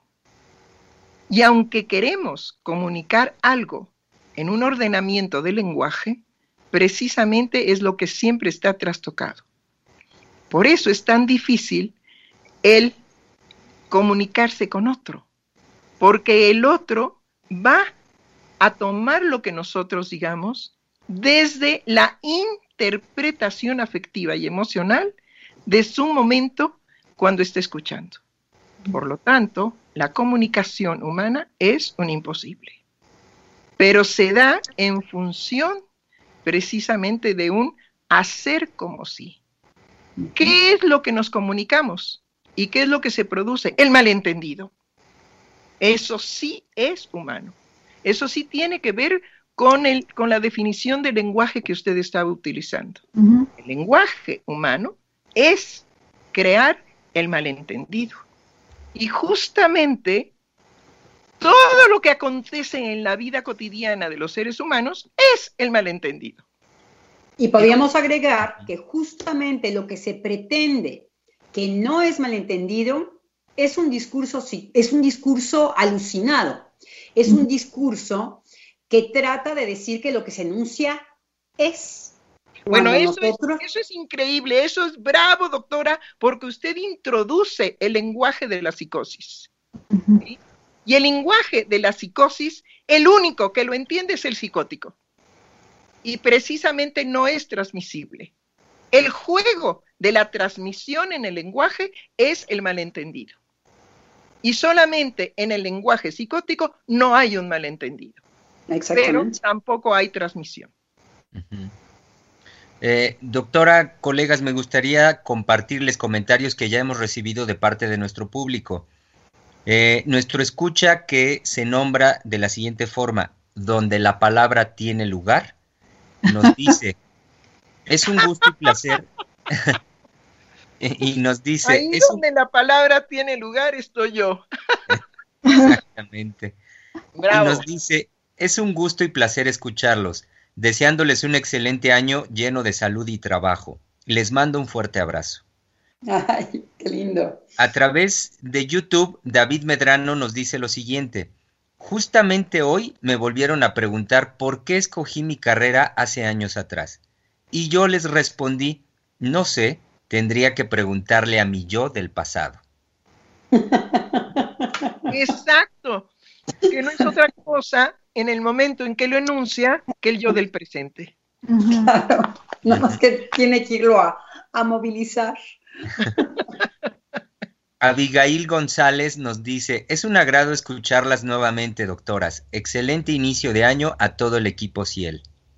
E: Y aunque queremos comunicar algo en un ordenamiento del lenguaje, precisamente es lo que siempre está trastocado. Por eso es tan difícil el comunicarse con otro, porque el otro va a tomar lo que nosotros digamos desde la interpretación afectiva y emocional de su momento cuando está escuchando. Por lo tanto, la comunicación humana es un imposible, pero se da en función precisamente de un hacer como sí. ¿Qué es lo que nos comunicamos? ¿Y qué es lo que se produce? El malentendido. Eso sí es humano. Eso sí tiene que ver con, el, con la definición del lenguaje que usted estaba utilizando. Uh-huh. El lenguaje humano es crear el malentendido. Y justamente todo lo que acontece en la vida cotidiana de los seres humanos es el malentendido.
C: Y podríamos agregar que justamente lo que se pretende que no es malentendido es un discurso, es un discurso alucinado, es un discurso que trata de decir que lo que se enuncia es.
E: Bueno, eso, nosotros... es, eso es increíble, eso es bravo, doctora, porque usted introduce el lenguaje de la psicosis. Uh-huh. ¿Sí? Y el lenguaje de la psicosis, el único que lo entiende es el psicótico. Y precisamente no es transmisible. El juego de la transmisión en el lenguaje es el malentendido. Y solamente en el lenguaje psicótico no hay un malentendido. Pero tampoco hay transmisión.
B: Uh-huh. Eh, doctora, colegas, me gustaría compartirles comentarios que ya hemos recibido de parte de nuestro público. Eh, nuestro escucha, que se nombra de la siguiente forma: donde la palabra tiene lugar, nos dice, es un gusto y placer. Y nos dice,
E: ahí
B: es
E: donde
B: un...
E: la palabra tiene lugar estoy yo.
B: Exactamente.
E: Bravo.
B: Y nos dice, es un gusto y placer escucharlos, deseándoles un excelente año lleno de salud y trabajo. Les mando un fuerte abrazo.
C: Ay, qué lindo.
B: A través de YouTube, David Medrano nos dice lo siguiente: justamente hoy me volvieron a preguntar por qué escogí mi carrera hace años atrás. Y yo les respondí, no sé, tendría que preguntarle a mi yo del pasado.
E: Exacto, que no es otra cosa en el momento en que lo enuncia que el yo del presente.
C: Claro, nada más que tiene que irlo a, a movilizar.
B: Abigail González nos dice, es un agrado escucharlas nuevamente, doctoras. Excelente inicio de año a todo el equipo Ciel.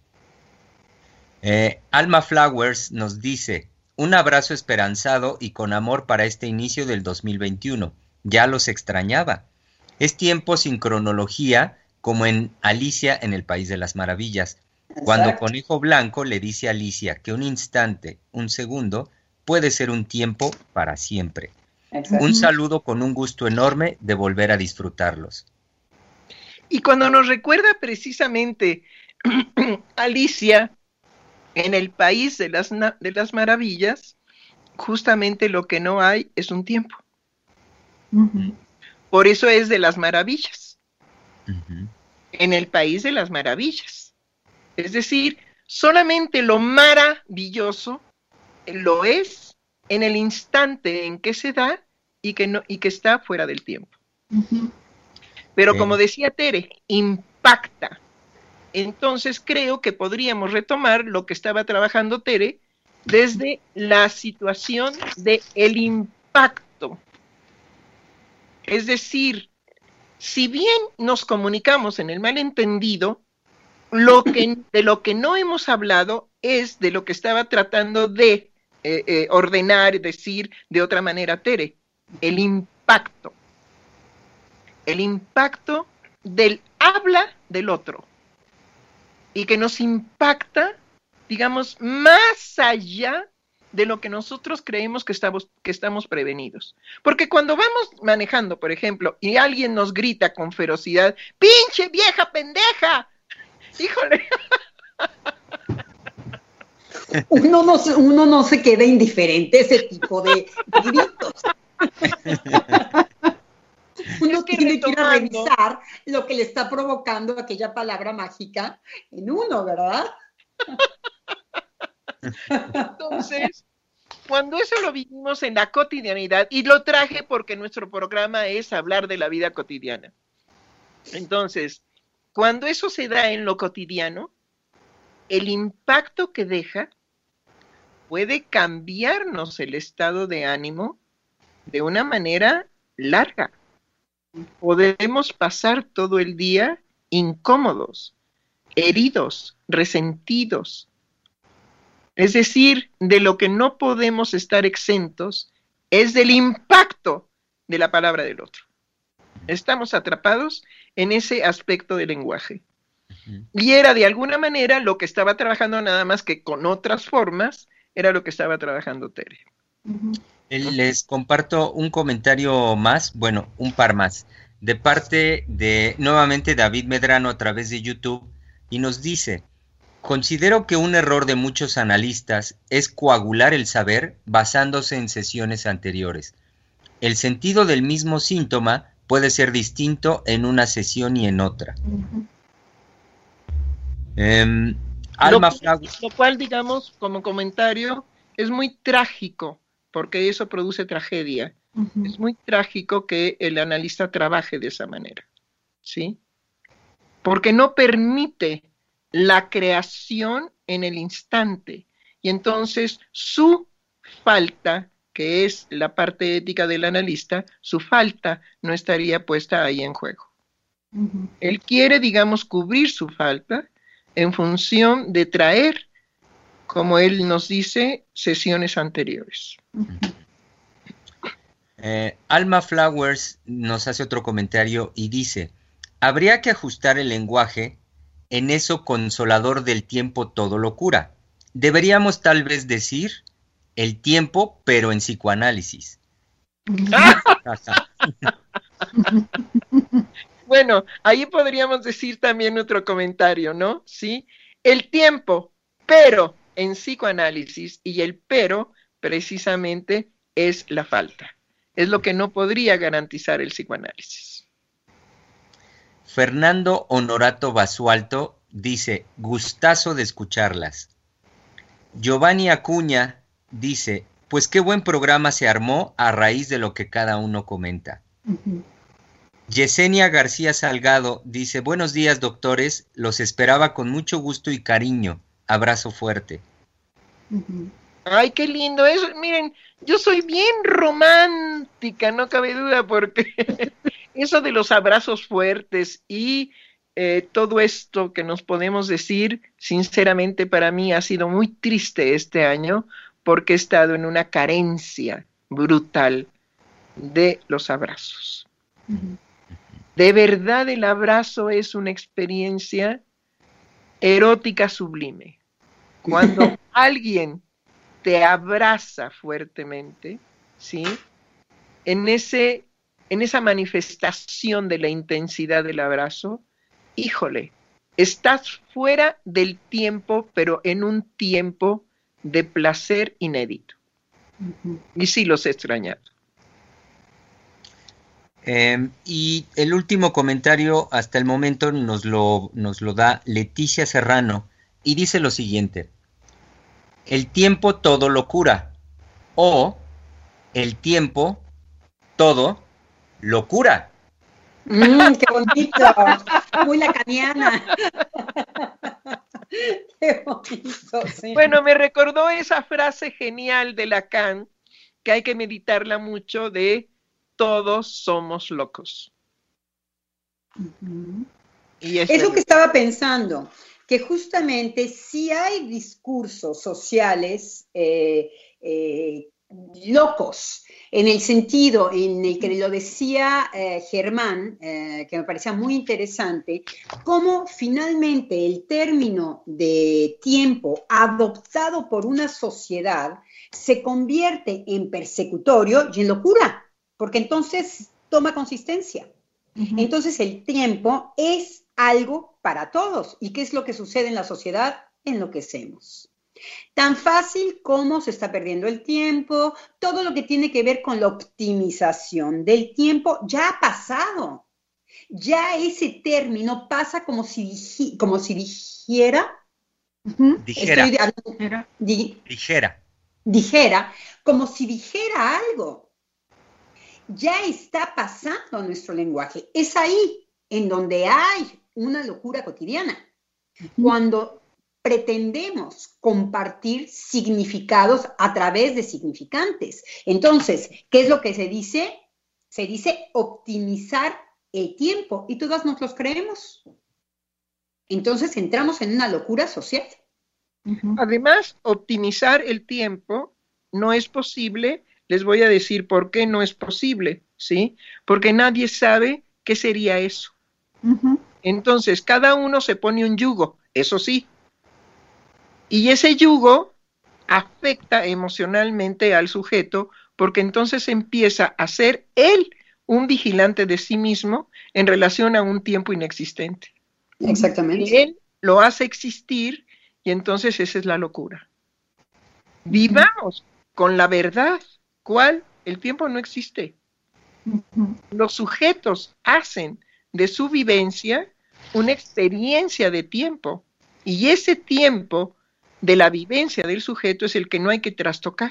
B: Eh, Alma Flowers nos dice, un abrazo esperanzado y con amor para este inicio del dos mil veintiuno. Ya los extrañaba. Es tiempo sin cronología, como en Alicia en el País de las Maravillas. Exacto. Cuando Conejo Blanco le dice a Alicia que un instante, un segundo, puede ser un tiempo para siempre. Exacto. Un saludo con un gusto enorme de volver a disfrutarlos.
E: Y cuando nos recuerda precisamente Alicia en el País de las, de las Maravillas, justamente lo que no hay es un tiempo.
D: Ujú.
E: Por eso es de las maravillas.
B: Ujú.
E: En el país de las maravillas. Es decir, solamente lo maravilloso lo es en el instante en que se da y que, no, y que está fuera del tiempo.
D: Ujú.
E: Pero
B: Sí.
E: como decía Tere, impacta. Entonces creo que podríamos retomar lo que estaba trabajando Tere desde la situación del impacto. Es decir, si bien nos comunicamos en el malentendido, lo que, de lo que no hemos hablado es de lo que estaba tratando de eh, eh, ordenar, decir de otra manera Tere, el impacto. El impacto del habla del otro. Y que nos impacta, digamos, más allá de lo que nosotros creemos que estamos, que estamos prevenidos. Porque cuando vamos manejando, por ejemplo, y alguien nos grita con ferocidad, ¡pinche vieja pendeja! ¡Híjole!
C: Uno no, se- uno no se queda indiferente a ese tipo de gritos. Uno
E: Es que
C: tiene que ir a
E: retomando-
C: revisar lo que le está provocando aquella palabra mágica en uno, ¿verdad?
E: Entonces, cuando eso lo vivimos en la cotidianidad, y lo traje porque nuestro programa es hablar de la vida cotidiana. Entonces, cuando eso se da en lo cotidiano, el impacto que deja puede cambiarnos el estado de ánimo de una manera larga. Podemos pasar todo el día incómodos, heridos, resentidos. Es decir, de lo que no podemos estar exentos es del impacto de la palabra del otro. Estamos atrapados en ese aspecto del lenguaje. Y era de alguna manera lo que estaba trabajando, nada más que con otras formas, era lo que estaba trabajando Tere.
D: Ujú.
B: Les comparto un comentario más, bueno, un par más, de parte de nuevamente David Medrano a través de YouTube, y nos dice: considero que un error de muchos analistas es coagular el saber basándose en sesiones anteriores. El sentido del mismo síntoma puede ser distinto en una sesión y en otra.
D: Ujú.
B: Eh,
E: Lo,
B: Alma
E: cual-
B: Flau-
E: lo cual, digamos, como comentario, es muy trágico, porque eso produce tragedia.
D: Ujú.
E: Es muy trágico que el analista trabaje de esa manera, ¿sí? Porque no permite la creación en el instante. Y entonces su falta, que es la parte ética del analista, su falta no estaría puesta ahí en juego.
D: Ujú.
E: Él quiere, digamos, cubrir su falta en función de traer, como él nos dice, sesiones anteriores.
D: Ujú.
B: eh, Alma Flowers nos hace otro comentario y dice: habría que ajustar el lenguaje en eso consolador del tiempo todo lo cura. Deberíamos tal vez decir el tiempo, pero en psicoanálisis.
E: Bueno, ahí podríamos decir también otro comentario, ¿no? Sí, el tiempo, pero en psicoanálisis, y el pero precisamente es la falta. Es lo que no podría garantizar el psicoanálisis.
B: Fernando Honorato Basualto dice: gustazo de escucharlas. Giovanni Acuña dice: pues qué buen programa se armó a raíz de lo que cada uno comenta.
D: Ujú.
B: Yesenia García Salgado dice: buenos días, doctores, los esperaba con mucho gusto y cariño. Abrazo fuerte.
D: Ujú.
E: Ay, qué lindo eso. Miren, yo soy bien romántica, no cabe duda, porque eso de los abrazos fuertes y eh, todo esto que nos podemos decir, sinceramente para mí ha sido muy triste este año, porque he estado en una carencia brutal de los abrazos.
D: Ujú.
E: De verdad, el abrazo es una experiencia erótica sublime. Cuando alguien te abraza fuertemente, ¿sí? En ese, en esa manifestación de la intensidad del abrazo, híjole, estás fuera del tiempo, pero en un tiempo de placer inédito.
D: Ujú.
E: Y sí los he extrañado.
B: Eh, y el último comentario hasta el momento nos lo, nos lo da Leticia Serrano y dice lo siguiente: el tiempo todo lo cura, o el tiempo todo lo cura.
C: Mm, qué bonito, muy lacaniana. Qué bonito, sí.
E: Bueno, me recordó esa frase genial de Lacan, que hay que meditarla mucho, de todos somos locos.
D: Ujú.
E: Y es
C: Es lo
E: verdad.
C: que estaba pensando, que justamente si hay discursos sociales eh, eh, locos, en el sentido en el que lo decía eh, Germán, eh, que me parecía muy interesante, cómo finalmente el término de tiempo adoptado por una sociedad se convierte en persecutorio y en locura, porque entonces toma consistencia.
D: Ujú.
C: Entonces el tiempo es algo para todos. ¿Y qué es lo que sucede en la sociedad? Enloquecemos. Tan fácil como se está perdiendo el tiempo, todo lo que tiene que ver con la optimización del tiempo ya ha pasado. Ya ese término pasa como si, como si dijera,
D: Ujú.
B: Dijera,
C: estoy,
D: Era.
C: di,
B: dijera.
C: dijera, como si dijera algo. Ya está pasando nuestro lenguaje. Es ahí en donde hay una locura cotidiana. Cuando pretendemos compartir significados a través de significantes. Entonces, ¿qué es lo que se dice? Se dice optimizar el tiempo y todos nos los creemos. Entonces entramos en una locura social.
D: Ujú.
E: Además, optimizar el tiempo no es posible. Les voy a decir por qué no es posible, ¿sí? Porque nadie sabe qué sería eso.
D: Ujú.
E: Entonces, cada uno se pone un yugo, eso sí. Y ese yugo afecta emocionalmente al sujeto, porque entonces empieza a ser él un vigilante de sí mismo en relación a un tiempo inexistente.
C: Exactamente.
E: Y él lo hace existir, y entonces esa es la locura. Vivamos con la verdad. ¿Cuál? El tiempo no existe.
D: Ujú.
E: Los sujetos hacen de su vivencia una experiencia de tiempo, y ese tiempo de la vivencia del sujeto es el que no hay que trastocar.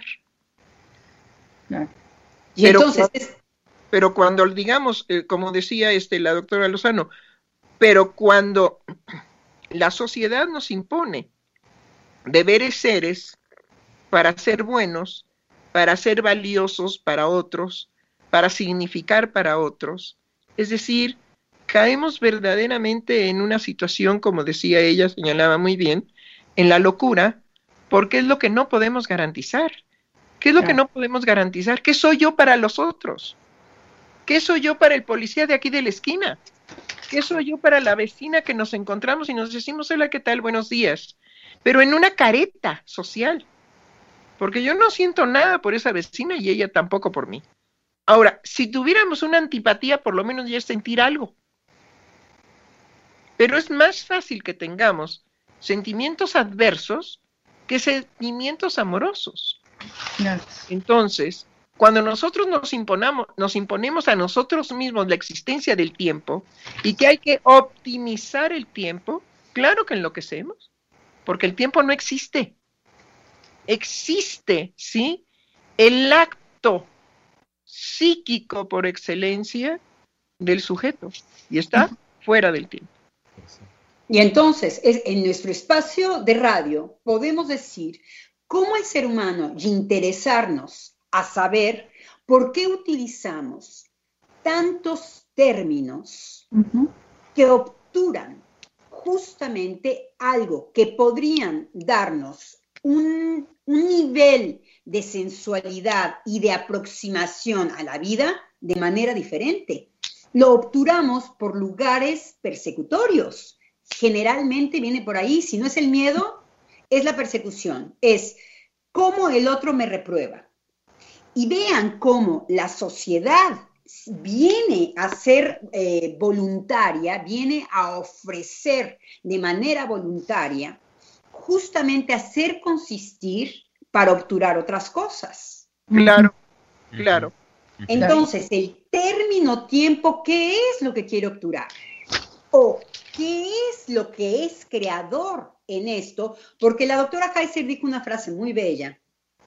D: Claro.
C: Y
E: Pero,
C: entonces,
E: cua-
C: es,
E: pero cuando, digamos, eh, como decía este, la doctora Lozano, pero cuando la sociedad nos impone deberes seres para ser buenos, para ser valiosos para otros, para significar para otros, es decir, caemos verdaderamente en una situación, como decía ella, señalaba muy bien, en la locura, porque es lo que no podemos garantizar. ¿Qué es lo que
D: Claro.
E: no podemos garantizar? ¿Qué soy yo para los otros? ¿Qué soy yo para el policía de aquí de la esquina? ¿Qué soy yo para la vecina que nos encontramos y nos decimos, hola, ¿qué tal? Buenos días. Pero en una careta social, porque yo no siento nada por esa vecina y ella tampoco por mí. Ahora, si tuviéramos una antipatía, por lo menos ya es sentir algo. Pero es más fácil que tengamos sentimientos adversos que sentimientos amorosos.
D: Claro.
E: Entonces, cuando nosotros nos imponamos, nos imponemos a nosotros mismos la existencia del tiempo y que hay que optimizar el tiempo, claro que enloquecemos, porque el tiempo no existe. Existe, ¿sí? El acto psíquico por excelencia del sujeto y está fuera del tiempo.
C: y entonces es, en nuestro espacio de radio podemos decir cómo el ser humano y interesarnos a saber por qué utilizamos tantos términos
D: Ujú.
C: que obturan justamente algo que podrían darnos un, un nivel de sensualidad y de aproximación a la vida de manera diferente. Lo obturamos por lugares persecutorios. Generalmente viene por ahí, si no es el miedo, es la persecución, es cómo el otro me reprueba. Y vean cómo la sociedad viene a ser eh, voluntaria, viene a ofrecer de manera voluntaria, justamente hacer consistir para obturar otras cosas.
E: Claro, claro.
C: Entonces, el término tiempo, ¿qué es lo que quiere obturar? ¿O qué es lo que es creador en esto? Porque la doctora Heiser dijo una frase muy bella,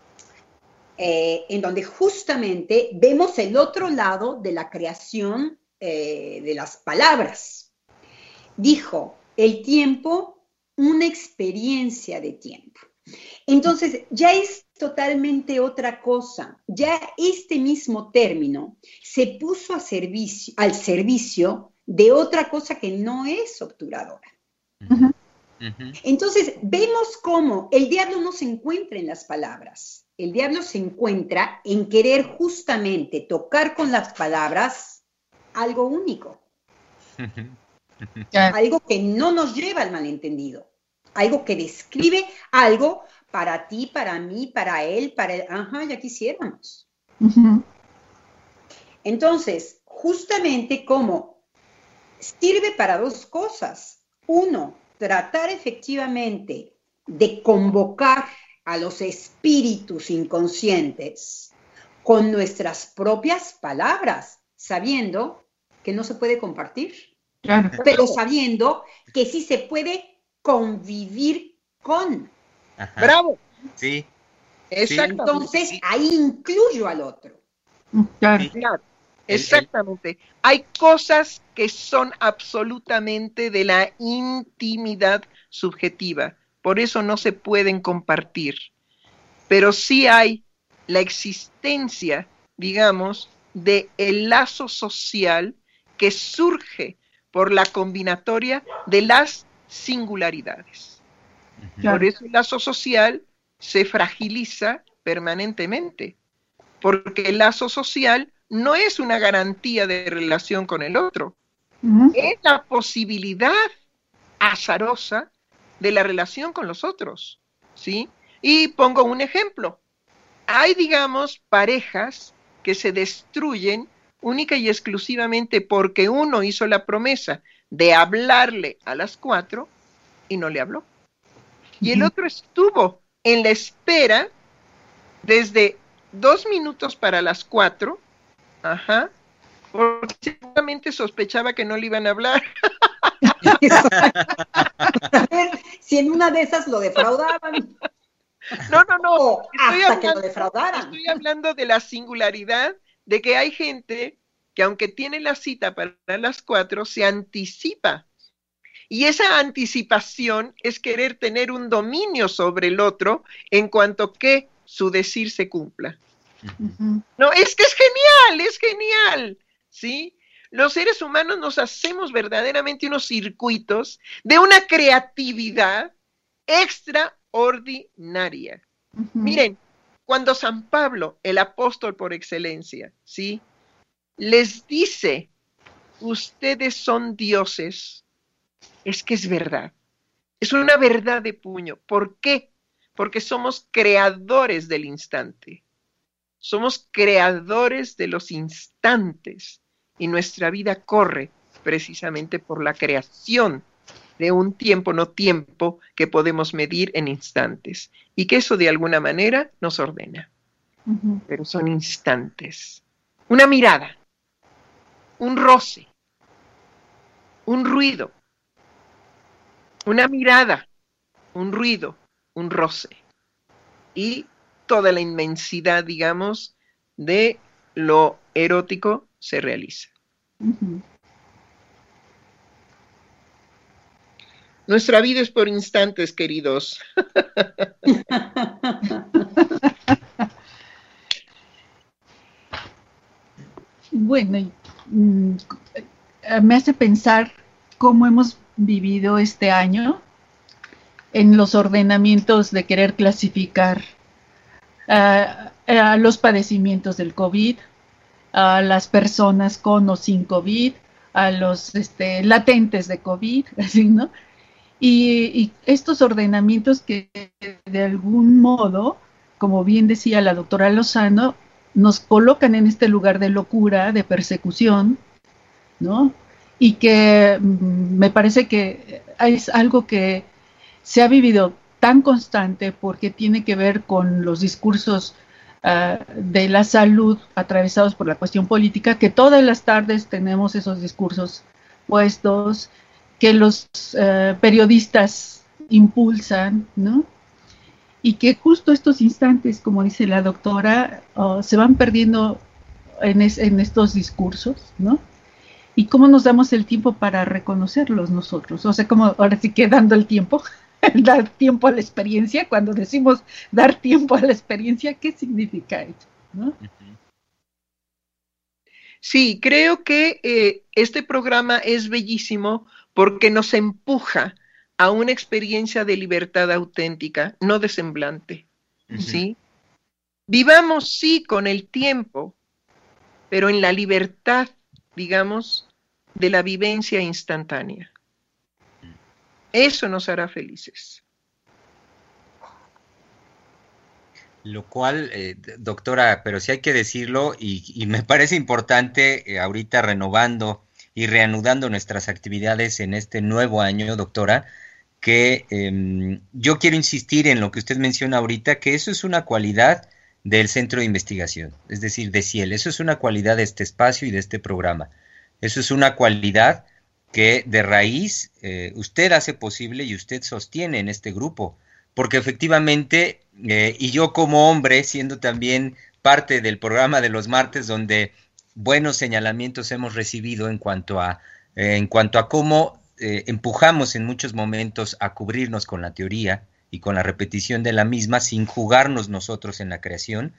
C: eh, en donde justamente vemos el otro lado de la creación eh, de las palabras. Dijo, el tiempo, una experiencia de tiempo. Entonces, ya es totalmente otra cosa. Ya este mismo término se puso a servicio, al servicio de otra cosa que no es obturadora.
B: Uh-huh. Uh-huh.
C: Entonces, vemos cómo el diablo no se encuentra en las palabras. El diablo se encuentra en querer justamente tocar con las palabras algo único.
B: Uh-huh. Uh-huh.
C: Algo que no nos lleva al malentendido. Algo que describe algo para ti, para mí, para él, para él. Ajá, ya quisiéramos.
D: Uh-huh.
C: Entonces, justamente como sirve para dos cosas. Uno, tratar efectivamente de convocar a los espíritus inconscientes con nuestras propias palabras, sabiendo que no se puede compartir,
D: Claro.
C: pero sabiendo que sí se puede convivir con.
B: Ajá.
E: ¡Bravo!
B: Sí.
E: Exactamente.
C: Entonces,
B: Sí.
C: ahí incluyo al otro.
D: Claro.
B: Sí.
E: Claro,
B: El-
E: exactamente. Hay cosas que son absolutamente de la intimidad subjetiva, por eso no se pueden compartir. Pero sí hay la existencia, digamos, de el lazo social que surge por la combinatoria de las singularidades.
D: Claro.
E: Por eso el lazo social se fragiliza permanentemente, porque el lazo social no es una garantía de relación con el otro,
D: Uh-huh.
E: es la posibilidad azarosa de la relación con los otros, ¿sí? Y pongo un ejemplo. Hay, digamos, parejas que se destruyen única y exclusivamente porque uno hizo la promesa de hablarle a las cuatro y no le habló. Y el
D: Ujú.
E: otro estuvo en la espera desde dos minutos para las cuatro, ajá, porque seguramente sospechaba que no le iban a hablar.
C: A ver, si en una de esas lo defraudaban,
E: No, no, no.
C: o
E: Estoy
C: hasta que lo
E: hablando,
C: defraudaran.
E: estoy hablando de la singularidad de que hay gente que aunque tiene la cita para las cuatro, se anticipa. Y esa anticipación es querer tener un dominio sobre el otro en cuanto que su decir se cumpla.
D: Uh-huh.
E: No, es que es genial, es genial, ¿sí? Los seres humanos nos hacemos verdaderamente unos circuitos de una creatividad extraordinaria.
D: Uh-huh.
E: Miren, cuando San Pablo, el apóstol por excelencia, ¿sí?, les dice, ustedes son dioses, es que es verdad. Es una verdad de puño. ¿Por qué? Porque somos creadores del instante. Somos creadores de los instantes. Y nuestra vida corre precisamente por la creación de un tiempo, no tiempo, que podemos medir en instantes. Y que eso de alguna manera nos ordena.
D: Uh-huh.
E: Pero son instantes. Una mirada, un roce, un ruido, una mirada, un ruido, un roce. Y toda la inmensidad, digamos, de lo erótico se realiza.
D: Uh-huh.
E: Nuestra vida es por instantes, queridos.
D: Bueno, y, mm, me hace pensar cómo hemos vivido este año en los ordenamientos de querer clasificar uh, a los padecimientos del COVID, a las personas con o sin COVID, a los este, latentes de COVID, así, ¿no? Y, y estos ordenamientos que de algún modo, como bien decía la doctora Lozano, nos colocan en este lugar de locura, de persecución, ¿no? Y que mm, me parece que es algo que se ha vivido tan constante porque tiene que ver con los discursos uh, de la salud atravesados por la cuestión política, que todas las tardes tenemos esos discursos puestos, que los uh, periodistas impulsan, ¿no? Y que justo estos instantes, como dice la doctora, uh, se van perdiendo en, es, en estos discursos, ¿no? Y cómo nos damos el tiempo para reconocerlos nosotros, o sea, como ahora sí que dando el tiempo, dar tiempo a la experiencia. Cuando decimos dar tiempo a la experiencia, ¿qué significa eso? ¿No?
E: Sí, creo que eh, este programa es bellísimo porque nos empuja a una experiencia de libertad auténtica, no de semblante, uh-huh. ¿sí? Vivamos, sí, con el tiempo, pero en la libertad, digamos, de la vivencia instantánea. Eso nos hará felices.
B: Lo cual, eh, doctora, pero sí hay que decirlo, y, y me parece importante eh, ahorita renovando y reanudando nuestras actividades en este nuevo año, doctora, que eh, yo quiero insistir en lo que usted menciona ahorita, que eso es una cualidad del Centro de Investigación, es decir, de Ciel. Eso es una cualidad de este espacio y de este programa. Eso es una cualidad que de raíz eh, usted hace posible y usted sostiene en este grupo, porque efectivamente, eh, y yo como hombre, siendo también parte del programa de los martes, donde buenos señalamientos hemos recibido en cuanto a, eh, en cuanto a cómo eh, empujamos en muchos momentos a cubrirnos con la teoría y con la repetición de la misma sin jugarnos nosotros en la creación,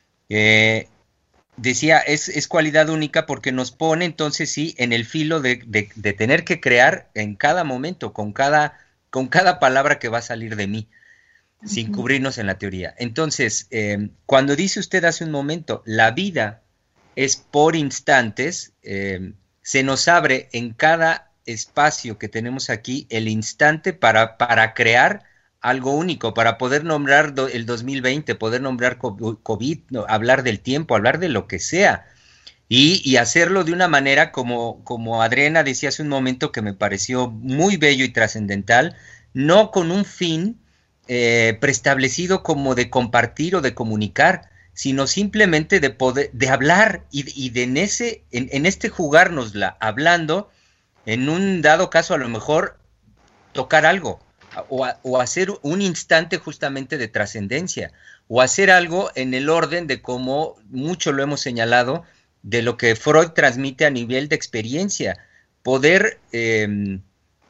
B: eh, decía, es, es cualidad única porque nos pone entonces sí en el filo de, de, de tener que crear en cada momento, con cada, con cada palabra que va a salir de mí, uh-huh. sin cubrirnos en la teoría. Entonces, eh, cuando dice usted hace un momento, la vida es por instantes, eh, se nos abre en cada espacio que tenemos aquí el instante para, para crear algo único, para poder nombrar do, el dos mil veinte, poder nombrar COVID, no, hablar del tiempo, hablar de lo que sea, y, y hacerlo de una manera como, como Adriana decía hace un momento, que me pareció muy bello y trascendental, no con un fin eh, preestablecido como de compartir o de comunicar, sino simplemente de poder, de hablar y, y de en ese, en, en este jugárnosla, hablando, en un dado caso a lo mejor tocar algo, O, a, o hacer un instante justamente de trascendencia, o hacer algo en el orden de cómo mucho lo hemos señalado, de lo que Freud transmite a nivel de experiencia, poder eh,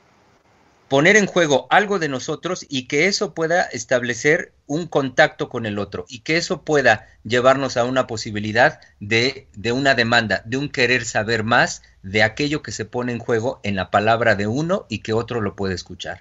B: poner en juego algo de nosotros y que eso pueda establecer un contacto con el otro, y que eso pueda llevarnos a una posibilidad de, de una demanda, de un querer saber más de aquello que se pone en juego en la palabra de uno y que otro lo puede escuchar.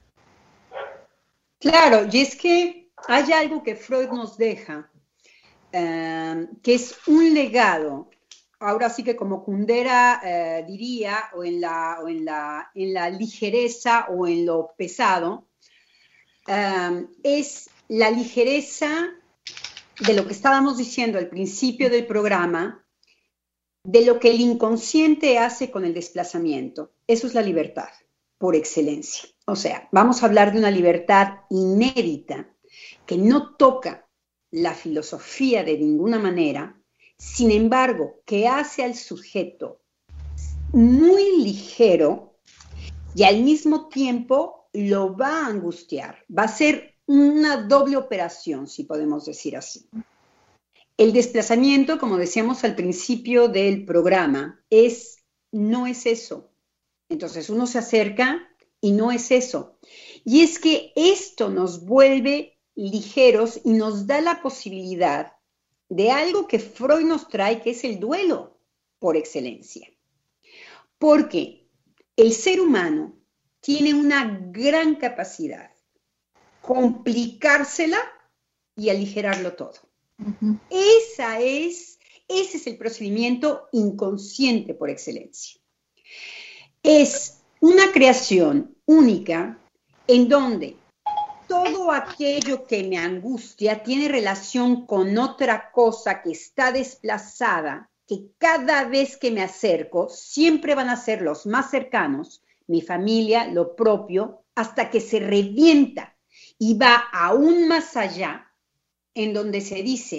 C: Claro, y es que hay algo que Freud nos deja, eh, que es un legado, ahora sí que como Kundera eh, diría, o, en la, o en, la, en la ligereza o en lo pesado, eh, es la ligereza de lo que estábamos diciendo al principio del programa, de lo que el inconsciente hace con el desplazamiento. Eso es la libertad, por excelencia. O sea, vamos a hablar de una libertad inédita que no toca la filosofía de ninguna manera, sin embargo, que hace al sujeto muy ligero y al mismo tiempo lo va a angustiar. Va a ser una doble operación, si podemos decir así. El desplazamiento, como decíamos al principio del programa, es, no es eso. Entonces uno se acerca y no es eso. Y es que esto nos vuelve ligeros y nos da la posibilidad de algo que Freud nos trae, que es el duelo por excelencia. Porque el ser humano tiene una gran capacidad, complicársela y aligerarlo todo. Uh-huh. Esa es, ese es el procedimiento inconsciente por excelencia. Es una creación única en donde todo aquello que me angustia tiene relación con otra cosa que está desplazada, que cada vez que me acerco siempre van a ser los más cercanos, mi familia, lo propio, hasta que se revienta y va aún más allá, en donde se dice,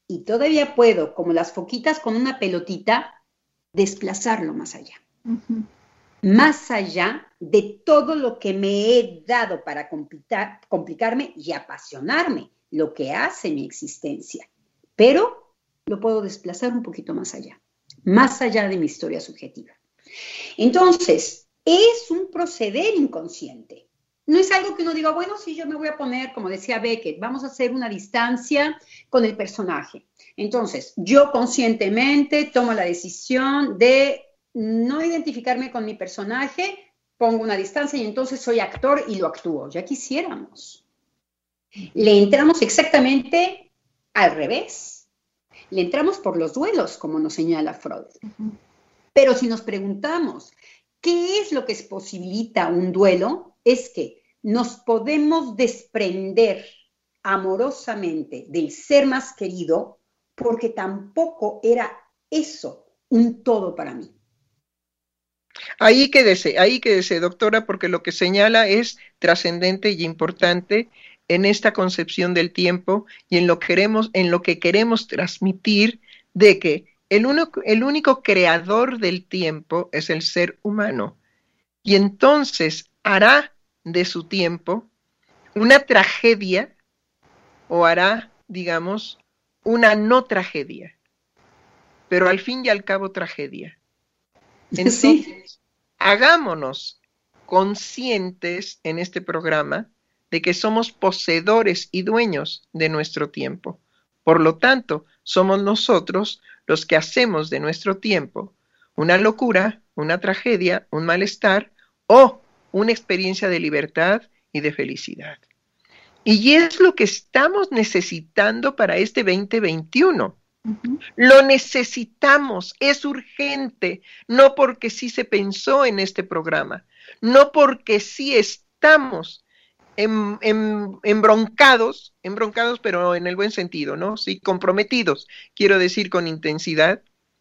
C: y todavía puedo, como las foquitas con una pelotita, desplazarlo más allá. Uh-huh. Más allá de todo lo que me he dado para complicar, complicarme y apasionarme, lo que hace mi existencia. Pero lo puedo desplazar un poquito más allá, más allá de mi historia subjetiva. Entonces, es un proceder inconsciente. No es algo que uno diga, bueno, sí, yo me voy a poner, como decía Beckett, vamos a hacer una distancia con el personaje. Entonces, yo conscientemente tomo la decisión de no identificarme con mi personaje, pongo una distancia y entonces soy actor y lo actúo. Ya quisiéramos. Le entramos exactamente al revés. Le entramos por los duelos, como nos señala Freud. Pero si nos preguntamos, ¿qué es lo que posibilita un duelo? Es que nos podemos desprender amorosamente del ser más querido porque tampoco era eso un todo para mí.
E: Ahí quédese, ahí quédese, doctora, porque lo que señala es trascendente y importante en esta concepción del tiempo y en lo que queremos, en lo que queremos transmitir de que el único, el único creador del tiempo es el ser humano. Y entonces hará de su tiempo una tragedia o hará, digamos, una no tragedia. Pero al fin y al cabo tragedia. Entonces, sí. Hagámonos conscientes en este programa de que somos poseedores y dueños de nuestro tiempo. Por lo tanto, somos nosotros los que hacemos de nuestro tiempo una locura, una tragedia, un malestar o una experiencia de libertad y de felicidad. Y es lo que estamos necesitando para este veinte veintiuno. Uh-huh. Lo necesitamos, es urgente, no porque sí se pensó en este programa, no porque sí estamos en, en, embroncados, embroncados pero en el buen sentido, ¿no? Sí, comprometidos, quiero decir con intensidad,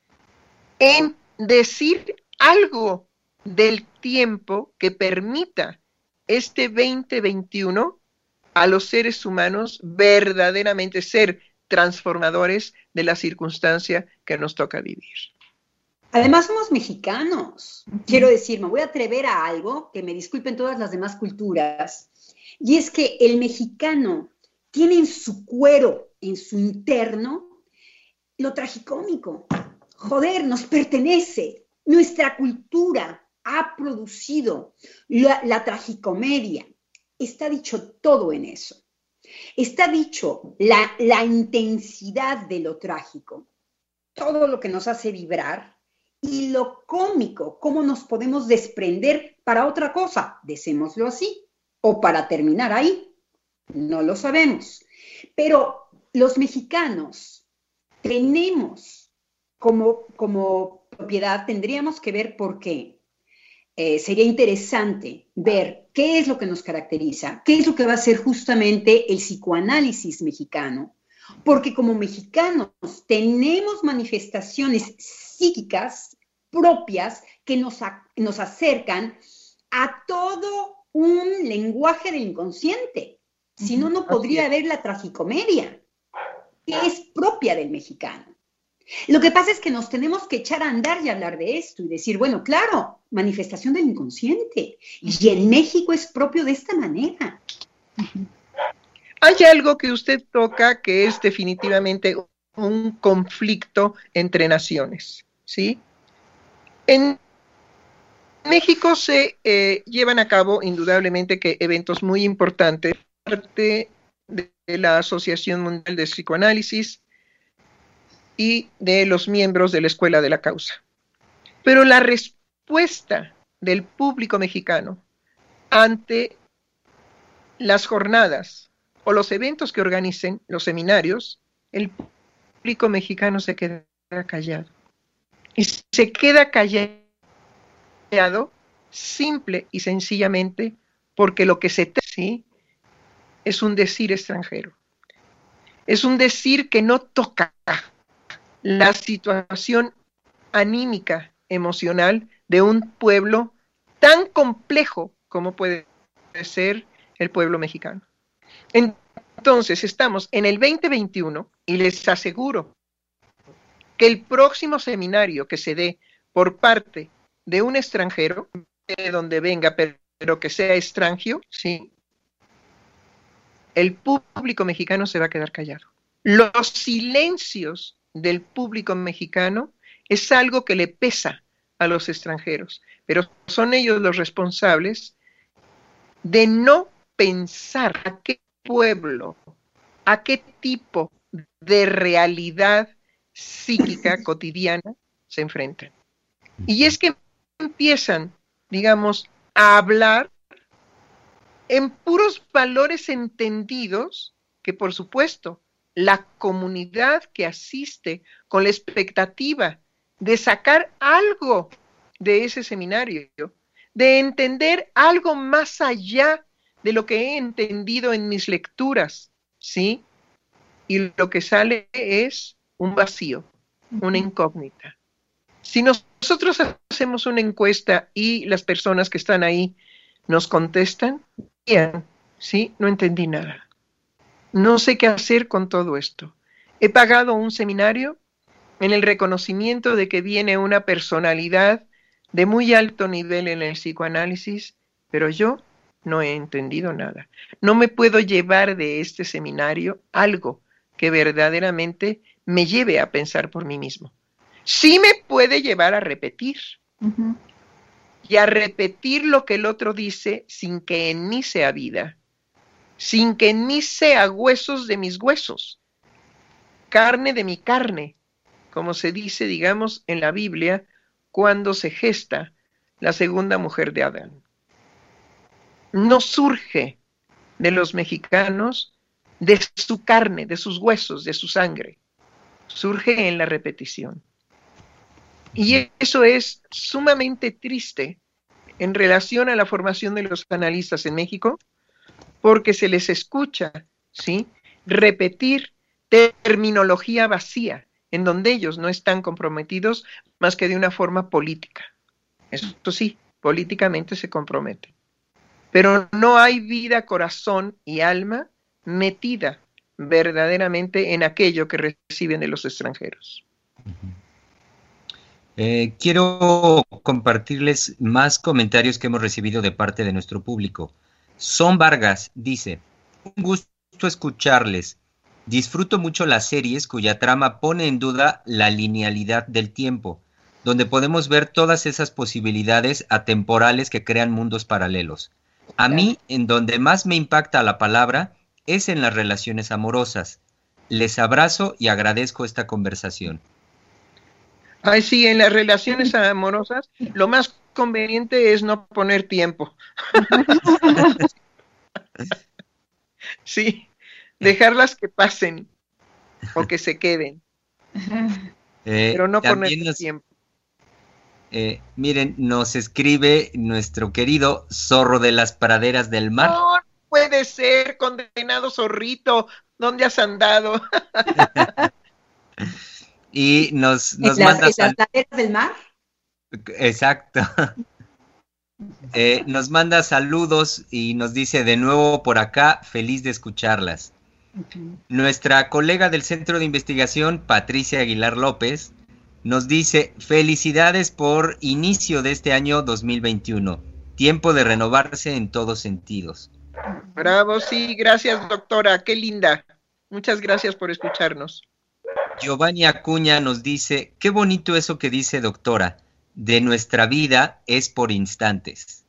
E: en decir algo del tiempo que permita este veinte veintiuno a los seres humanos verdaderamente ser transformadores de la circunstancia que nos toca vivir.
C: Además somos mexicanos. Quiero decir, me voy a atrever a algo que me disculpen todas las demás culturas, y es que el mexicano tiene en su cuero, en su interno, lo tragicómico. Joder, nos pertenece. Nuestra cultura ha producido la, la tragicomedia. Está dicho todo en eso. Está dicho la, la intensidad de lo trágico, todo lo que nos hace vibrar y lo cómico, cómo nos podemos desprender para otra cosa, desémoslo así, o para terminar ahí, no lo sabemos. Pero los mexicanos tenemos como, como propiedad, tendríamos que ver por qué. Eh, sería interesante ver qué es lo que nos caracteriza, qué es lo que va a ser justamente el psicoanálisis mexicano, porque como mexicanos tenemos manifestaciones psíquicas propias que nos, a, nos acercan a todo un lenguaje del inconsciente, si no, no podría haber la tragicomedia, que es propia del mexicano. Lo que pasa es que nos tenemos que echar a andar y hablar de esto y decir, bueno, claro, manifestación del inconsciente. Y en México es propio de esta manera.
E: Hay algo que usted toca que es definitivamente un conflicto entre naciones, ¿sí? En México se eh, llevan a cabo indudablemente que eventos muy importantes, parte de la Asociación Mundial de Psicoanálisis y de los miembros de la Escuela de la Causa. Pero la respuesta del público mexicano ante las jornadas o los eventos que organicen, los seminarios, el público mexicano se queda callado. Y se queda callado simple y sencillamente porque lo que se te ¿sí? es un decir extranjero. Es un decir que no toca la situación anímica, emocional de un pueblo tan complejo como puede ser el pueblo mexicano. Entonces, estamos en el veinte veintiuno Y les aseguro que el próximo seminario que se dé por parte de un extranjero, de donde venga, pero que sea extranjero, sí, el público mexicano se va a quedar callado. Los silencios del público mexicano es algo que le pesa a los extranjeros, pero son ellos los responsables de no pensar a qué pueblo, a qué tipo de realidad psíquica cotidiana se enfrentan. Y es que empiezan, digamos, a hablar en puros valores entendidos que, por supuesto, la comunidad que asiste con la expectativa de sacar algo de ese seminario, de entender algo más allá de lo que he entendido en mis lecturas, ¿sí? Y lo que sale es un vacío, una incógnita. Si nosotros hacemos una encuesta y las personas que están ahí nos contestan, sí, no entendí nada. No sé qué hacer con todo esto. He pagado un seminario en el reconocimiento de que viene una personalidad de muy alto nivel en el psicoanálisis, pero yo no he entendido nada. No me puedo llevar de este seminario algo que verdaderamente me lleve a pensar por mí mismo. Sí me puede llevar a repetir. Uh-huh. Y a repetir lo que el otro dice sin que en mí sea vida, sin que en mí sea huesos de mis huesos, carne de mi carne, como se dice, digamos, en la Biblia, cuando se gesta la segunda mujer de Adán. No surge de los mexicanos de su carne, de sus huesos, de su sangre. Surge en la repetición. Y eso es sumamente triste en relación a la formación de los analistas en México, porque se les escucha, ¿sí?, repetir terminología vacía, en donde ellos no están comprometidos más que de una forma política. Eso sí, políticamente se comprometen. Pero no hay vida, corazón y alma metida verdaderamente en aquello que reciben de los extranjeros.
B: Eh, quiero compartirles más comentarios que hemos recibido de parte de nuestro público. Son Vargas dice: un gusto escucharles. Disfruto mucho las series cuya trama pone en duda la linealidad del tiempo, donde podemos ver todas esas posibilidades atemporales que crean mundos paralelos. A mí, en donde más me impacta la palabra, es en las relaciones amorosas. Les abrazo y agradezco esta conversación.
E: Ay, sí, en las relaciones amorosas, lo más conveniente es no poner tiempo. Sí, dejarlas que pasen o que se queden. Eh, Pero no poner nos, tiempo.
B: Eh, miren, nos escribe nuestro querido Zorro de las Praderas del Mar.
E: No puede ser, condenado zorrito. ¿Dónde has andado?
B: Y nos, nos
C: ¿En
B: manda...
C: las, ¿en las praderas del mar?
B: Exacto. Eh, nos manda saludos y nos dice: de nuevo por acá, feliz de escucharlas. Okay. Nuestra colega del Centro de Investigación, Patricia Aguilar López, nos dice: felicidades por inicio de este año dos mil veintiuno. Tiempo de renovarse en todos sentidos.
E: Bravo, sí, gracias, doctora, qué linda. Muchas gracias por escucharnos.
B: Giovanni Acuña nos dice: qué bonito eso que dice, doctora, de nuestra vida es por instantes.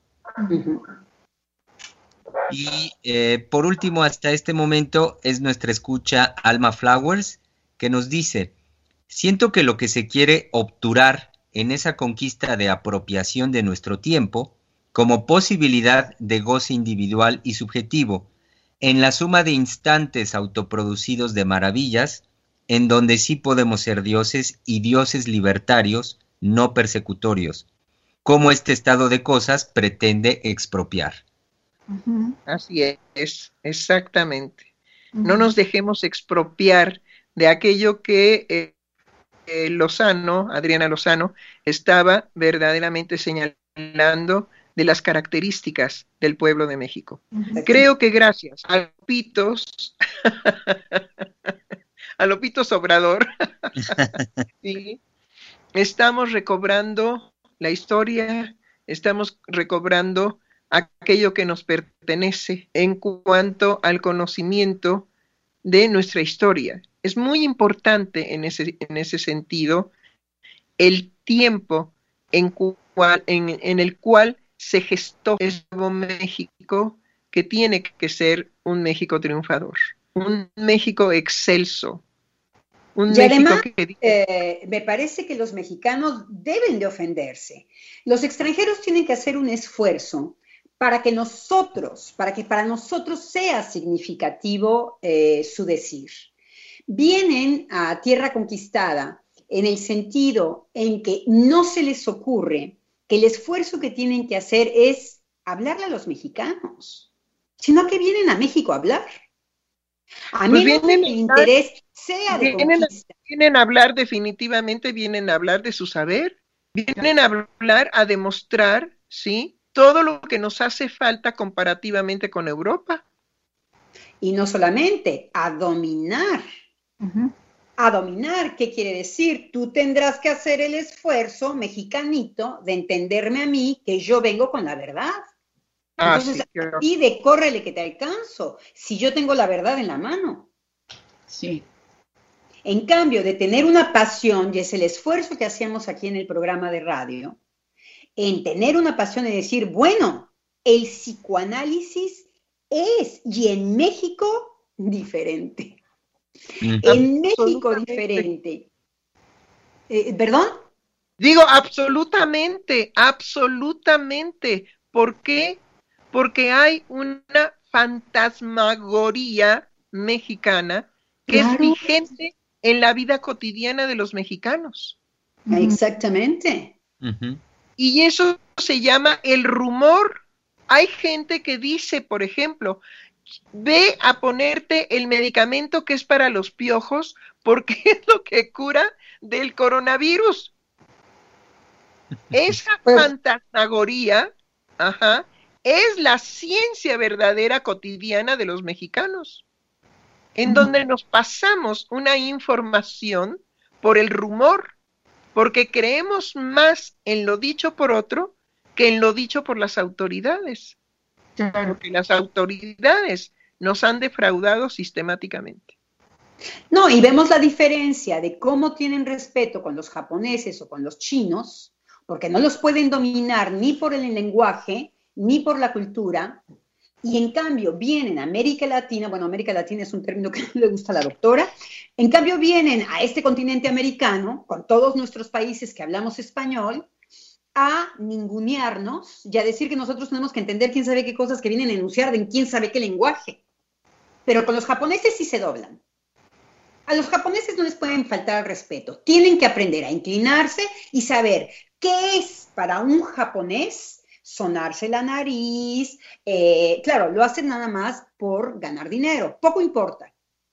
B: Y eh, por último, hasta este momento, es nuestra escucha Alma Flowers, que nos dice: siento que lo que se quiere obturar en esa conquista de apropiación de nuestro tiempo, como posibilidad de goce individual y subjetivo, en la suma de instantes autoproducidos de maravillas, en donde sí podemos ser dioses y dioses libertarios, no persecutorios, como este estado de cosas pretende expropiar.
E: Uh-huh. Así es, exactamente. Uh-huh. No nos dejemos expropiar de aquello que eh, eh, Lozano, Adriana Lozano, estaba verdaderamente señalando de las características del pueblo de México. Uh-huh. Creo que gracias a Pitos a Lopito Sobrador. Sí. Estamos recobrando la historia, estamos recobrando aquello que nos pertenece en cuanto al conocimiento de nuestra historia. Es muy importante en ese, en ese sentido el tiempo en, cual, en, en el cual se gestó ese nuevo México que tiene que ser un México triunfador, un México excelso. Un
C: y además,
E: que...
C: eh, me parece que los mexicanos deben de ofenderse. Los extranjeros tienen que hacer un esfuerzo para que nosotros, para que para nosotros sea significativo eh, su decir. Vienen a tierra conquistada en el sentido en que no se les ocurre que el esfuerzo que tienen que hacer es hablarle a los mexicanos, sino que vienen a México a hablar. A
E: pues
C: menos que el interés sea de
E: vienen,
C: conquista.
E: Vienen a hablar definitivamente, vienen a hablar de su saber, vienen a hablar, a demostrar, ¿sí?, todo lo que nos hace falta comparativamente con Europa.
C: Y no solamente, a dominar. Uh-huh. A dominar, ¿qué quiere decir? Tú tendrás que hacer el esfuerzo, mexicanito, de entenderme a mí, que yo vengo con la verdad.
E: Ah,
C: Entonces,
E: sí, claro.
C: y de córrele que te alcanzo, si yo tengo la verdad en la mano.
D: Sí.
C: En cambio, de tener una pasión, y es el esfuerzo que hacíamos aquí en el programa de radio, en tener una pasión y decir, bueno, el psicoanálisis es, y en México, diferente. Mm. En México, diferente. Eh, ¿Perdón?
E: Digo, absolutamente, absolutamente. ¿Por qué? Porque hay una fantasmagoría mexicana que claro. es vigente en la vida cotidiana de los mexicanos.
C: Exactamente.
E: Uh-huh. Y eso se llama el rumor. Hay gente que dice, por ejemplo, ve a ponerte el medicamento que es para los piojos porque es lo que cura del coronavirus. Esa pues, fantasmagoría, ajá, es la ciencia verdadera cotidiana de los mexicanos, en donde nos pasamos una información por el rumor, porque creemos más en lo dicho por otro que en lo dicho por las autoridades. Claro. Porque las autoridades nos han defraudado sistemáticamente.
C: No, y vemos la diferencia de cómo tienen respeto con los japoneses o con los chinos, porque no los pueden dominar ni por el lenguaje, ni por la cultura, y en cambio vienen a América Latina, bueno, América Latina es un término que no le gusta a la doctora, en cambio vienen a este continente americano, con todos nuestros países que hablamos español, a ningunearnos y a decir que nosotros tenemos que entender quién sabe qué cosas que vienen a enunciar en quién sabe qué lenguaje. Pero con los japoneses sí se doblan. A los japoneses no les pueden faltar al respeto. Tienen que aprender a inclinarse y saber qué es para un japonés sonarse la nariz. Eh, claro, lo hacen nada más por ganar dinero. Poco importa.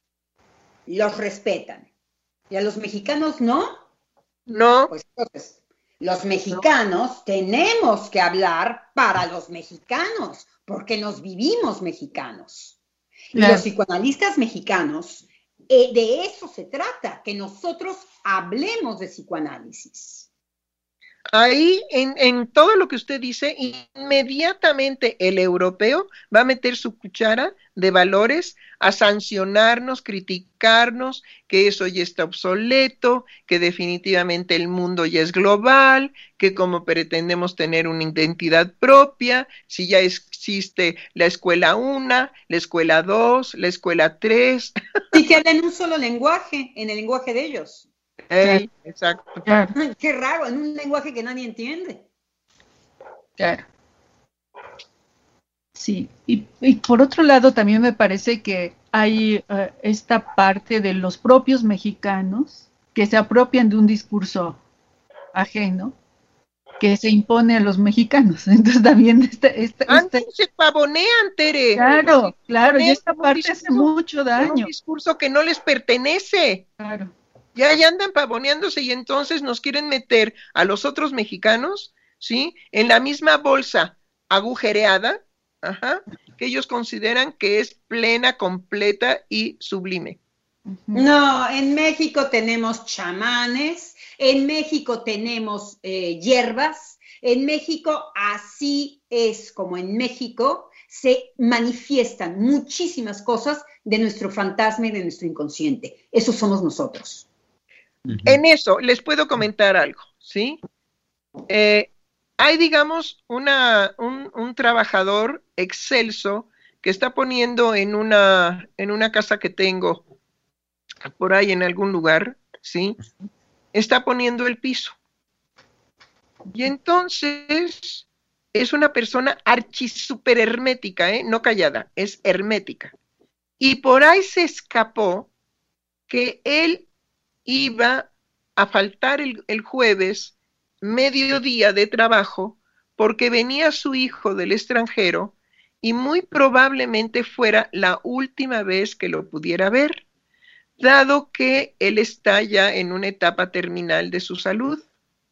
C: Los respetan. ¿Y a los mexicanos no?
E: No.
C: Pues entonces, los mexicanos no. tenemos que hablar para los mexicanos, porque nos vivimos mexicanos. Claro. Y los psicoanalistas mexicanos, eh, de eso se trata, que nosotros hablemos de psicoanálisis.
E: Ahí, en, en todo lo que usted dice, inmediatamente el europeo va a meter su cuchara de valores a sancionarnos, criticarnos, que eso ya está obsoleto, que definitivamente el mundo ya es global, que como pretendemos tener una identidad propia, si ya existe la escuela una, la escuela dos, la escuela tres.
C: Y que hablan un solo lenguaje, en el lenguaje de ellos.
E: Hey, exacto.
C: Claro. Qué raro, en un lenguaje que nadie entiende.
D: Claro. Sí, y, y por otro lado también me parece que hay uh, esta parte de los propios mexicanos que se apropian de un discurso ajeno que se impone a los mexicanos. Entonces también este, este,
E: Antes
D: este...
E: se pavonean, Tere.
D: Claro, claro, y esta parte discurso, hace mucho daño.
E: Un discurso que no les pertenece.
D: Claro.
E: Ya, ya andan pavoneándose y entonces nos quieren meter a los otros mexicanos, ¿sí? En la misma bolsa agujereada, ajá, que ellos consideran que es plena, completa y sublime.
C: No, en México tenemos chamanes, en México tenemos eh, hierbas, en México así es como en México se manifiestan muchísimas cosas de nuestro fantasma y de nuestro inconsciente. Eso somos nosotros.
E: Uh-huh. En eso les puedo comentar algo, ¿sí? Eh, hay, digamos, una, un, un trabajador excelso que está poniendo en una, en una casa que tengo por ahí en algún lugar, ¿sí? Está poniendo el piso. Y entonces es una persona archi super hermética, ¿eh? No callada, es hermética. Y por ahí se escapó que él iba a faltar el, el jueves mediodía de trabajo porque venía su hijo del extranjero y muy probablemente fuera la última vez que lo pudiera ver, dado que él está ya en una etapa terminal de su salud.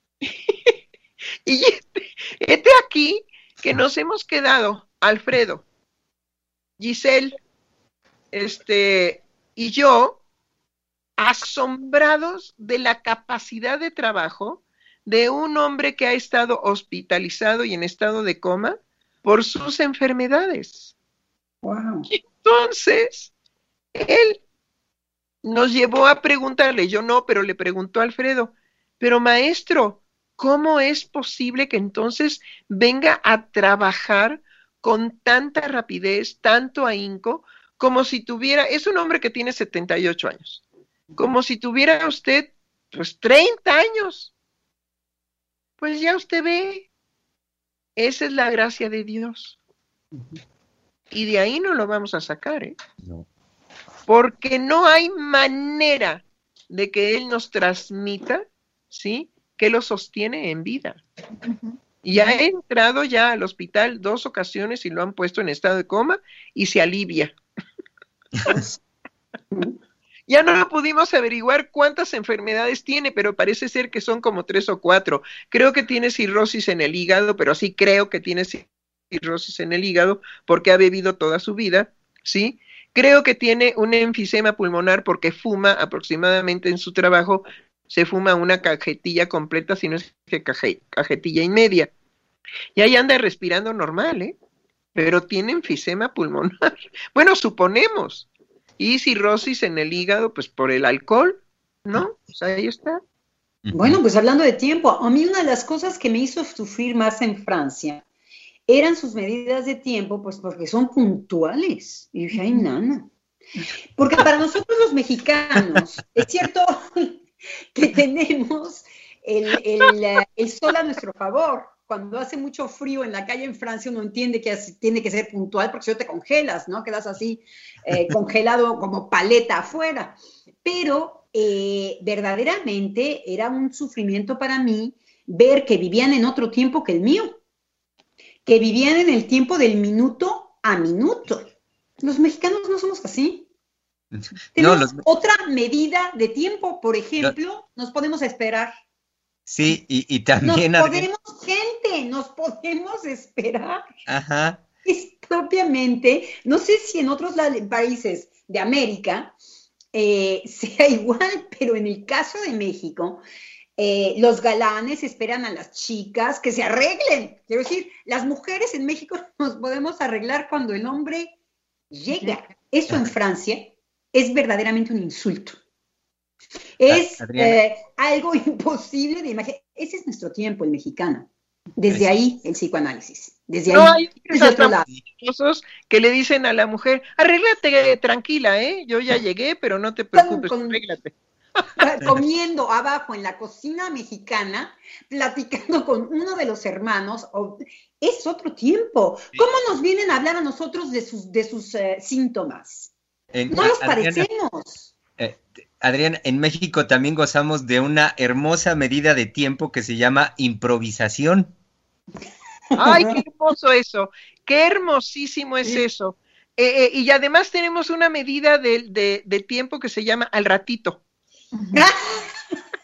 E: Y este, este aquí que nos hemos quedado, Alfredo, Giselle, este, y yo, asombrados de la capacidad de trabajo de un hombre que ha estado hospitalizado y en estado de coma por sus enfermedades.
C: Wow.
E: Y entonces, él nos llevó a preguntarle, yo no, pero le preguntó a Alfredo, pero maestro, ¿cómo es posible que entonces venga a trabajar con tanta rapidez, tanto ahínco, como si tuviera, es un hombre que tiene setenta y ocho años, como si tuviera usted, pues, treinta años? Pues ya usted ve, esa es la gracia de Dios. Y de ahí no lo vamos a sacar, ¿eh?
B: No.
E: Porque no hay manera de que Él nos transmita, ¿sí?, que lo sostiene en vida. Y ha entrado ya al hospital dos ocasiones y lo han puesto en estado de coma y se alivia. Ya no pudimos averiguar cuántas enfermedades tiene, pero parece ser que son como tres o cuatro. Creo que tiene cirrosis en el hígado, pero sí creo que tiene cirrosis en el hígado porque ha bebido toda su vida, ¿sí? Creo que tiene un enfisema pulmonar porque fuma aproximadamente en su trabajo, se fuma una cajetilla completa, si no es que caje, cajetilla y media. Y ahí anda respirando normal, ¿eh? Pero tiene enfisema pulmonar. Bueno, suponemos. Y cirrosis en el hígado, pues por el alcohol, ¿no? Pues ahí está.
C: Bueno, pues hablando de tiempo, a mí una de las cosas que me hizo sufrir más en Francia eran sus medidas de tiempo, pues porque son puntuales. Y dije, ay, nana. Porque para nosotros los mexicanos, es cierto que tenemos el, el, el sol a nuestro favor. Cuando hace mucho frío en la calle en Francia, uno entiende que tiene que ser puntual porque si no te congelas, ¿no? Quedas así eh, congelado como paleta afuera. Pero eh, verdaderamente era un sufrimiento para mí ver que vivían en otro tiempo que el mío, que vivían en el tiempo del minuto a minuto. Los mexicanos no somos así. Tenemos no, los... otra medida de tiempo, por ejemplo, no. nos podemos esperar.
B: Sí, y, y también...
C: Nos podemos, gente, nos podemos esperar.
B: Ajá.
C: Es propiamente, no sé si en otros países de América eh, sea igual, pero en el caso de México, eh, los galanes esperan a las chicas que se arreglen. Quiero decir, las mujeres en México nos podemos arreglar cuando el hombre llega. Eso en Francia es verdaderamente un insulto. Es eh, algo imposible de imaginar. Ese es nuestro tiempo, el mexicano. Desde ahí el psicoanálisis. Desde
E: no,
C: ahí,
E: hay desde otro lado. Que le dicen a la mujer, arréglate tranquila, ¿eh? Yo ya llegué, pero no te preocupes, con, arréglate.
C: Comiendo abajo en la cocina mexicana, platicando con uno de los hermanos, oh, es otro tiempo. ¿Cómo nos vienen a hablar a nosotros de sus, de sus uh, síntomas? En, no nos Adriana, parecemos.
B: Eh, Adrián, en México también gozamos de una hermosa medida de tiempo que se llama improvisación.
E: ¡Ay, qué hermoso eso! ¡Qué hermosísimo es sí. eso! Eh, eh, y además tenemos una medida de, de, de tiempo que se llama al ratito.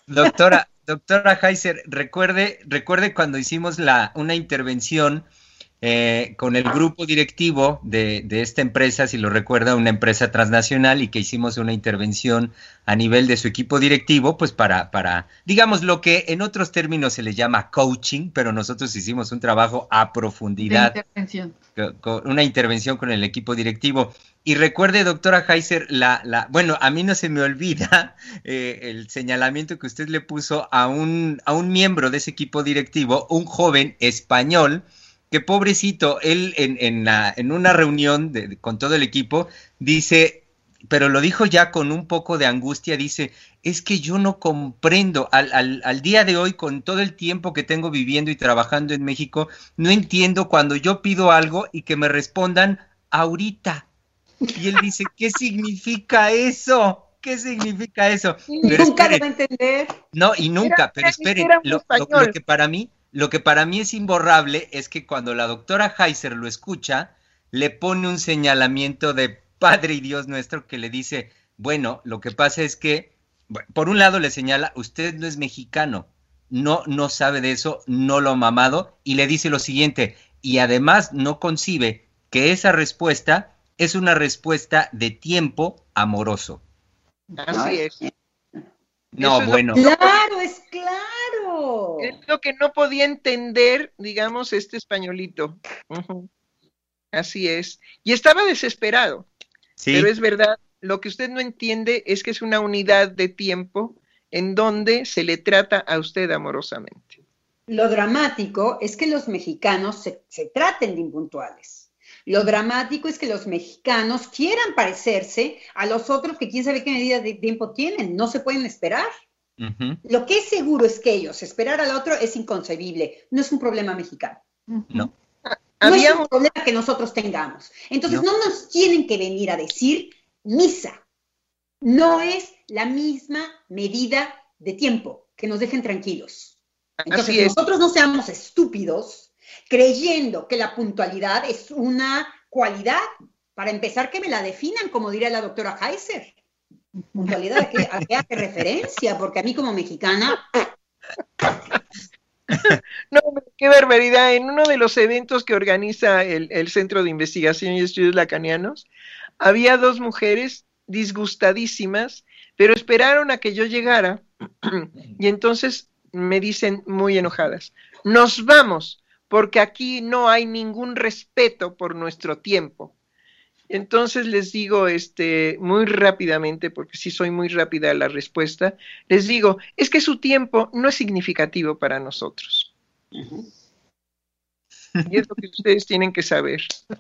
B: Doctora, doctora Heiser, recuerde, recuerde cuando hicimos la, una intervención eh, con el grupo directivo de, de esta empresa, si lo recuerda, una empresa transnacional, y que hicimos una intervención a nivel de su equipo directivo, pues para, para, digamos, lo que en otros términos se le llama coaching, pero nosotros hicimos un trabajo a profundidad.
D: De intervención.
B: Con, con una intervención con el equipo directivo. Y recuerde, doctora Heiser, la, la, bueno, a mí no se me olvida eh, el señalamiento que usted le puso a un, a un miembro de ese equipo directivo, un joven español, que pobrecito, él en, en, la, en una reunión de, de, con todo el equipo, dice, pero lo dijo ya con un poco de angustia, dice, es que yo no comprendo, al, al, al día de hoy, con todo el tiempo que tengo viviendo y trabajando en México, no entiendo cuando yo pido algo y que me respondan ahorita. Y él dice, ¿qué significa eso? ¿Qué significa eso?
C: Pero nunca lo va a entender.
B: No, y nunca,
E: era,
B: pero esperen, lo, lo, lo que para mí, lo que para mí es imborrable es que cuando la doctora Heiser lo escucha, le pone un señalamiento de Padre y Dios nuestro, que le dice, bueno, lo que pasa es que, por un lado le señala, usted no es mexicano, no, no sabe de eso, no lo ha mamado, y le dice lo siguiente, y además no concibe que esa respuesta es una respuesta de tiempo amoroso.
E: Así es.
B: No,
E: es
B: bueno.
C: Lo... Claro, es claro.
E: Es lo que no podía entender, digamos, este españolito. Uh-huh. Así es. Y estaba desesperado. Sí. Pero es verdad, lo que usted no entiende es que es una unidad de tiempo en donde se le trata a usted amorosamente.
C: Lo dramático es que los mexicanos se, se traten de impuntuales. Lo dramático es que los mexicanos quieran parecerse a los otros que quién sabe qué medida de tiempo tienen, no se pueden esperar. Uh-huh. Lo que es seguro es que ellos, esperar al otro es inconcebible, no es un problema mexicano.
B: No.
C: No Había... es un problema que nosotros tengamos. Entonces no. no nos tienen que venir a decir misa. No es la misma medida de tiempo, que nos dejen tranquilos. Entonces nosotros no seamos estúpidos creyendo que la puntualidad es una cualidad. Para empezar, que me la definan, como diría la doctora Heiser. ¿Puntualidad a qué, a qué hace referencia? Porque a mí como mexicana...
E: No, qué barbaridad. En uno de los eventos que organiza el, el Centro de Investigación y Estudios Lacanianos, había dos mujeres disgustadísimas, pero esperaron a que yo llegara, y entonces me dicen muy enojadas, nos vamos, porque aquí no hay ningún respeto por nuestro tiempo. Entonces les digo, este, muy rápidamente, porque sí soy muy rápida la respuesta, les digo, es que su tiempo no es significativo para nosotros. Uh-huh. Y es lo que ustedes tienen que saber.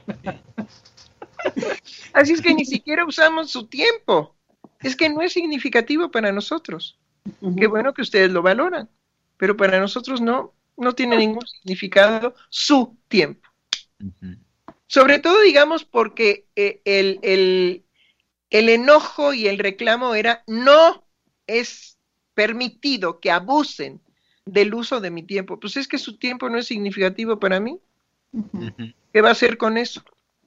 E: Así es que ni siquiera usamos su tiempo. Es que no es significativo para nosotros. Uh-huh. Qué bueno que ustedes lo valoran, pero para nosotros no. No tiene ningún significado su tiempo. Uh-huh. Sobre todo, digamos, porque eh, el, el, el enojo y el reclamo era, no es permitido que abusen del uso de mi tiempo. Pues es que su tiempo no es significativo para mí. Uh-huh. ¿Qué va a hacer con eso?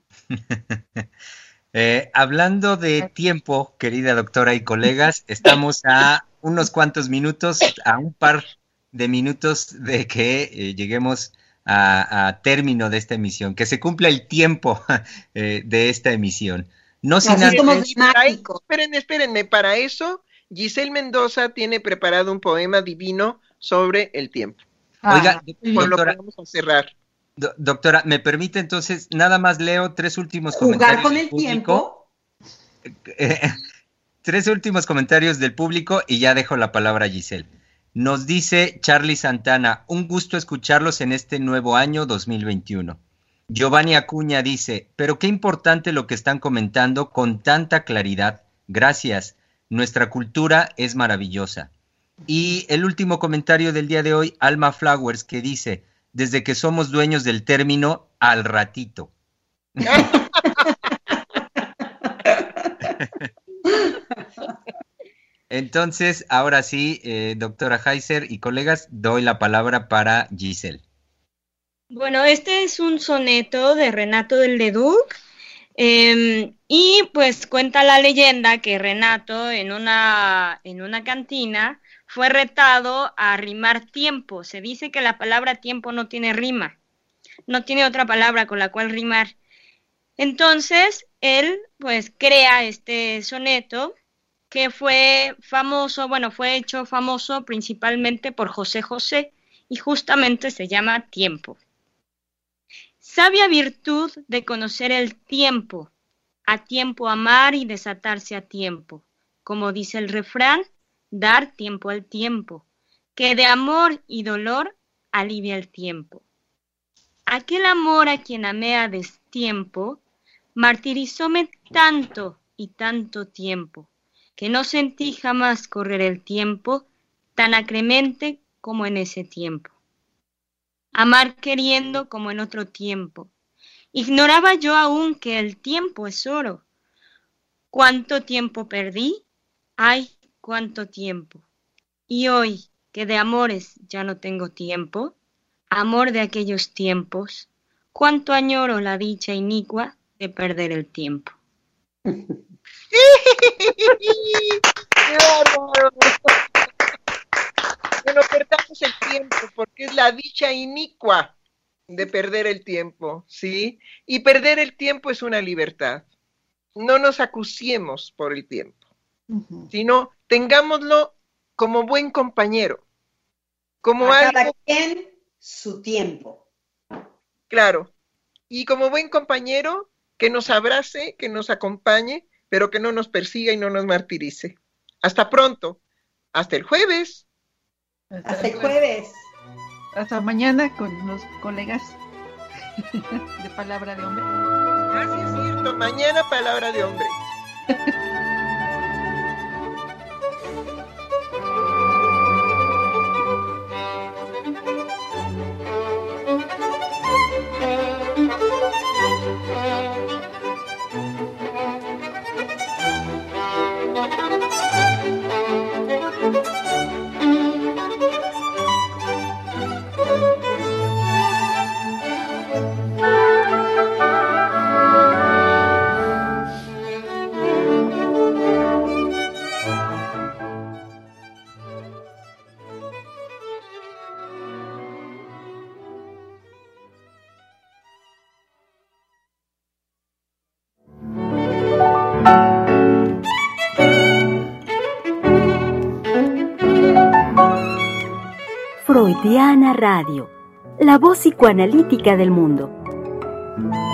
B: eh, hablando de tiempo, querida doctora y colegas, estamos a unos cuantos minutos, a un par de minutos de que eh, lleguemos a, a término de esta emisión, que se cumpla el tiempo eh, de esta emisión. No sin antes...
E: Espérenme, espérenme, para eso Giselle Mendoza tiene preparado un poema divino sobre el tiempo.
B: Ah, Oiga,
E: por doctora, lo que vamos a cerrar.
B: Do, doctora, ¿me permite entonces, nada más leo tres últimos
C: ¿Jugar
B: comentarios
C: con
B: del
C: el
B: público?
C: tiempo?
B: Eh, tres últimos comentarios del público y ya dejo la palabra a Giselle. Nos dice Charlie Santana, un gusto escucharlos en este nuevo año dos mil veintiuno. Giovanni Acuña dice, pero qué importante lo que están comentando con tanta claridad. Gracias, nuestra cultura es maravillosa. Y el último comentario del día de hoy, Alma Flowers, que dice, desde que somos dueños del término, al ratito. Entonces, ahora sí, eh, doctora Heiser y colegas, doy la palabra para Giselle.
G: Bueno, este es un soneto de Renato del Leduc, eh, y pues cuenta la leyenda que Renato en una, en una cantina fue retado a rimar tiempo. Se dice que la palabra tiempo no tiene rima. no tiene otra palabra con la cual rimar. Entonces, él pues crea este soneto que fue famoso, bueno, fue hecho famoso principalmente por José José y justamente se llama Tiempo. Sabia virtud de conocer el tiempo, a tiempo amar y desatarse a tiempo, como dice el refrán, dar tiempo al tiempo, que de amor y dolor alivia el tiempo. Aquel amor a quien amé a destiempo, martirizóme tanto y tanto tiempo, que no sentí jamás correr el tiempo tan acremente como en ese tiempo. Amar queriendo como en otro tiempo. Ignoraba yo aún que el tiempo es oro. ¿Cuánto tiempo perdí? ¡Ay, cuánto tiempo! Y hoy, que de amores ya no tengo tiempo, amor de aquellos tiempos, cuánto añoro la dicha inicua de perder el tiempo.
E: ¡Qué bárbaro! Que no perdamos el tiempo, porque es la dicha inicua de perder el tiempo, ¿sí? Y perder el tiempo es una libertad. No nos acuciemos por el tiempo, uh-huh. sino tengámoslo como buen compañero, como
C: a
E: algo...
C: cada quien su tiempo.
E: Claro, y como buen compañero, que nos abrace, que nos acompañe, pero que no nos persiga y no nos martirice. Hasta pronto, hasta el jueves.
C: Hasta, hasta el jueves.
D: Hasta mañana con los colegas de Palabra de Hombre.
E: Así es cierto, mañana Palabra de Hombre.
A: Freudiana Radio, la voz psicoanalítica del mundo.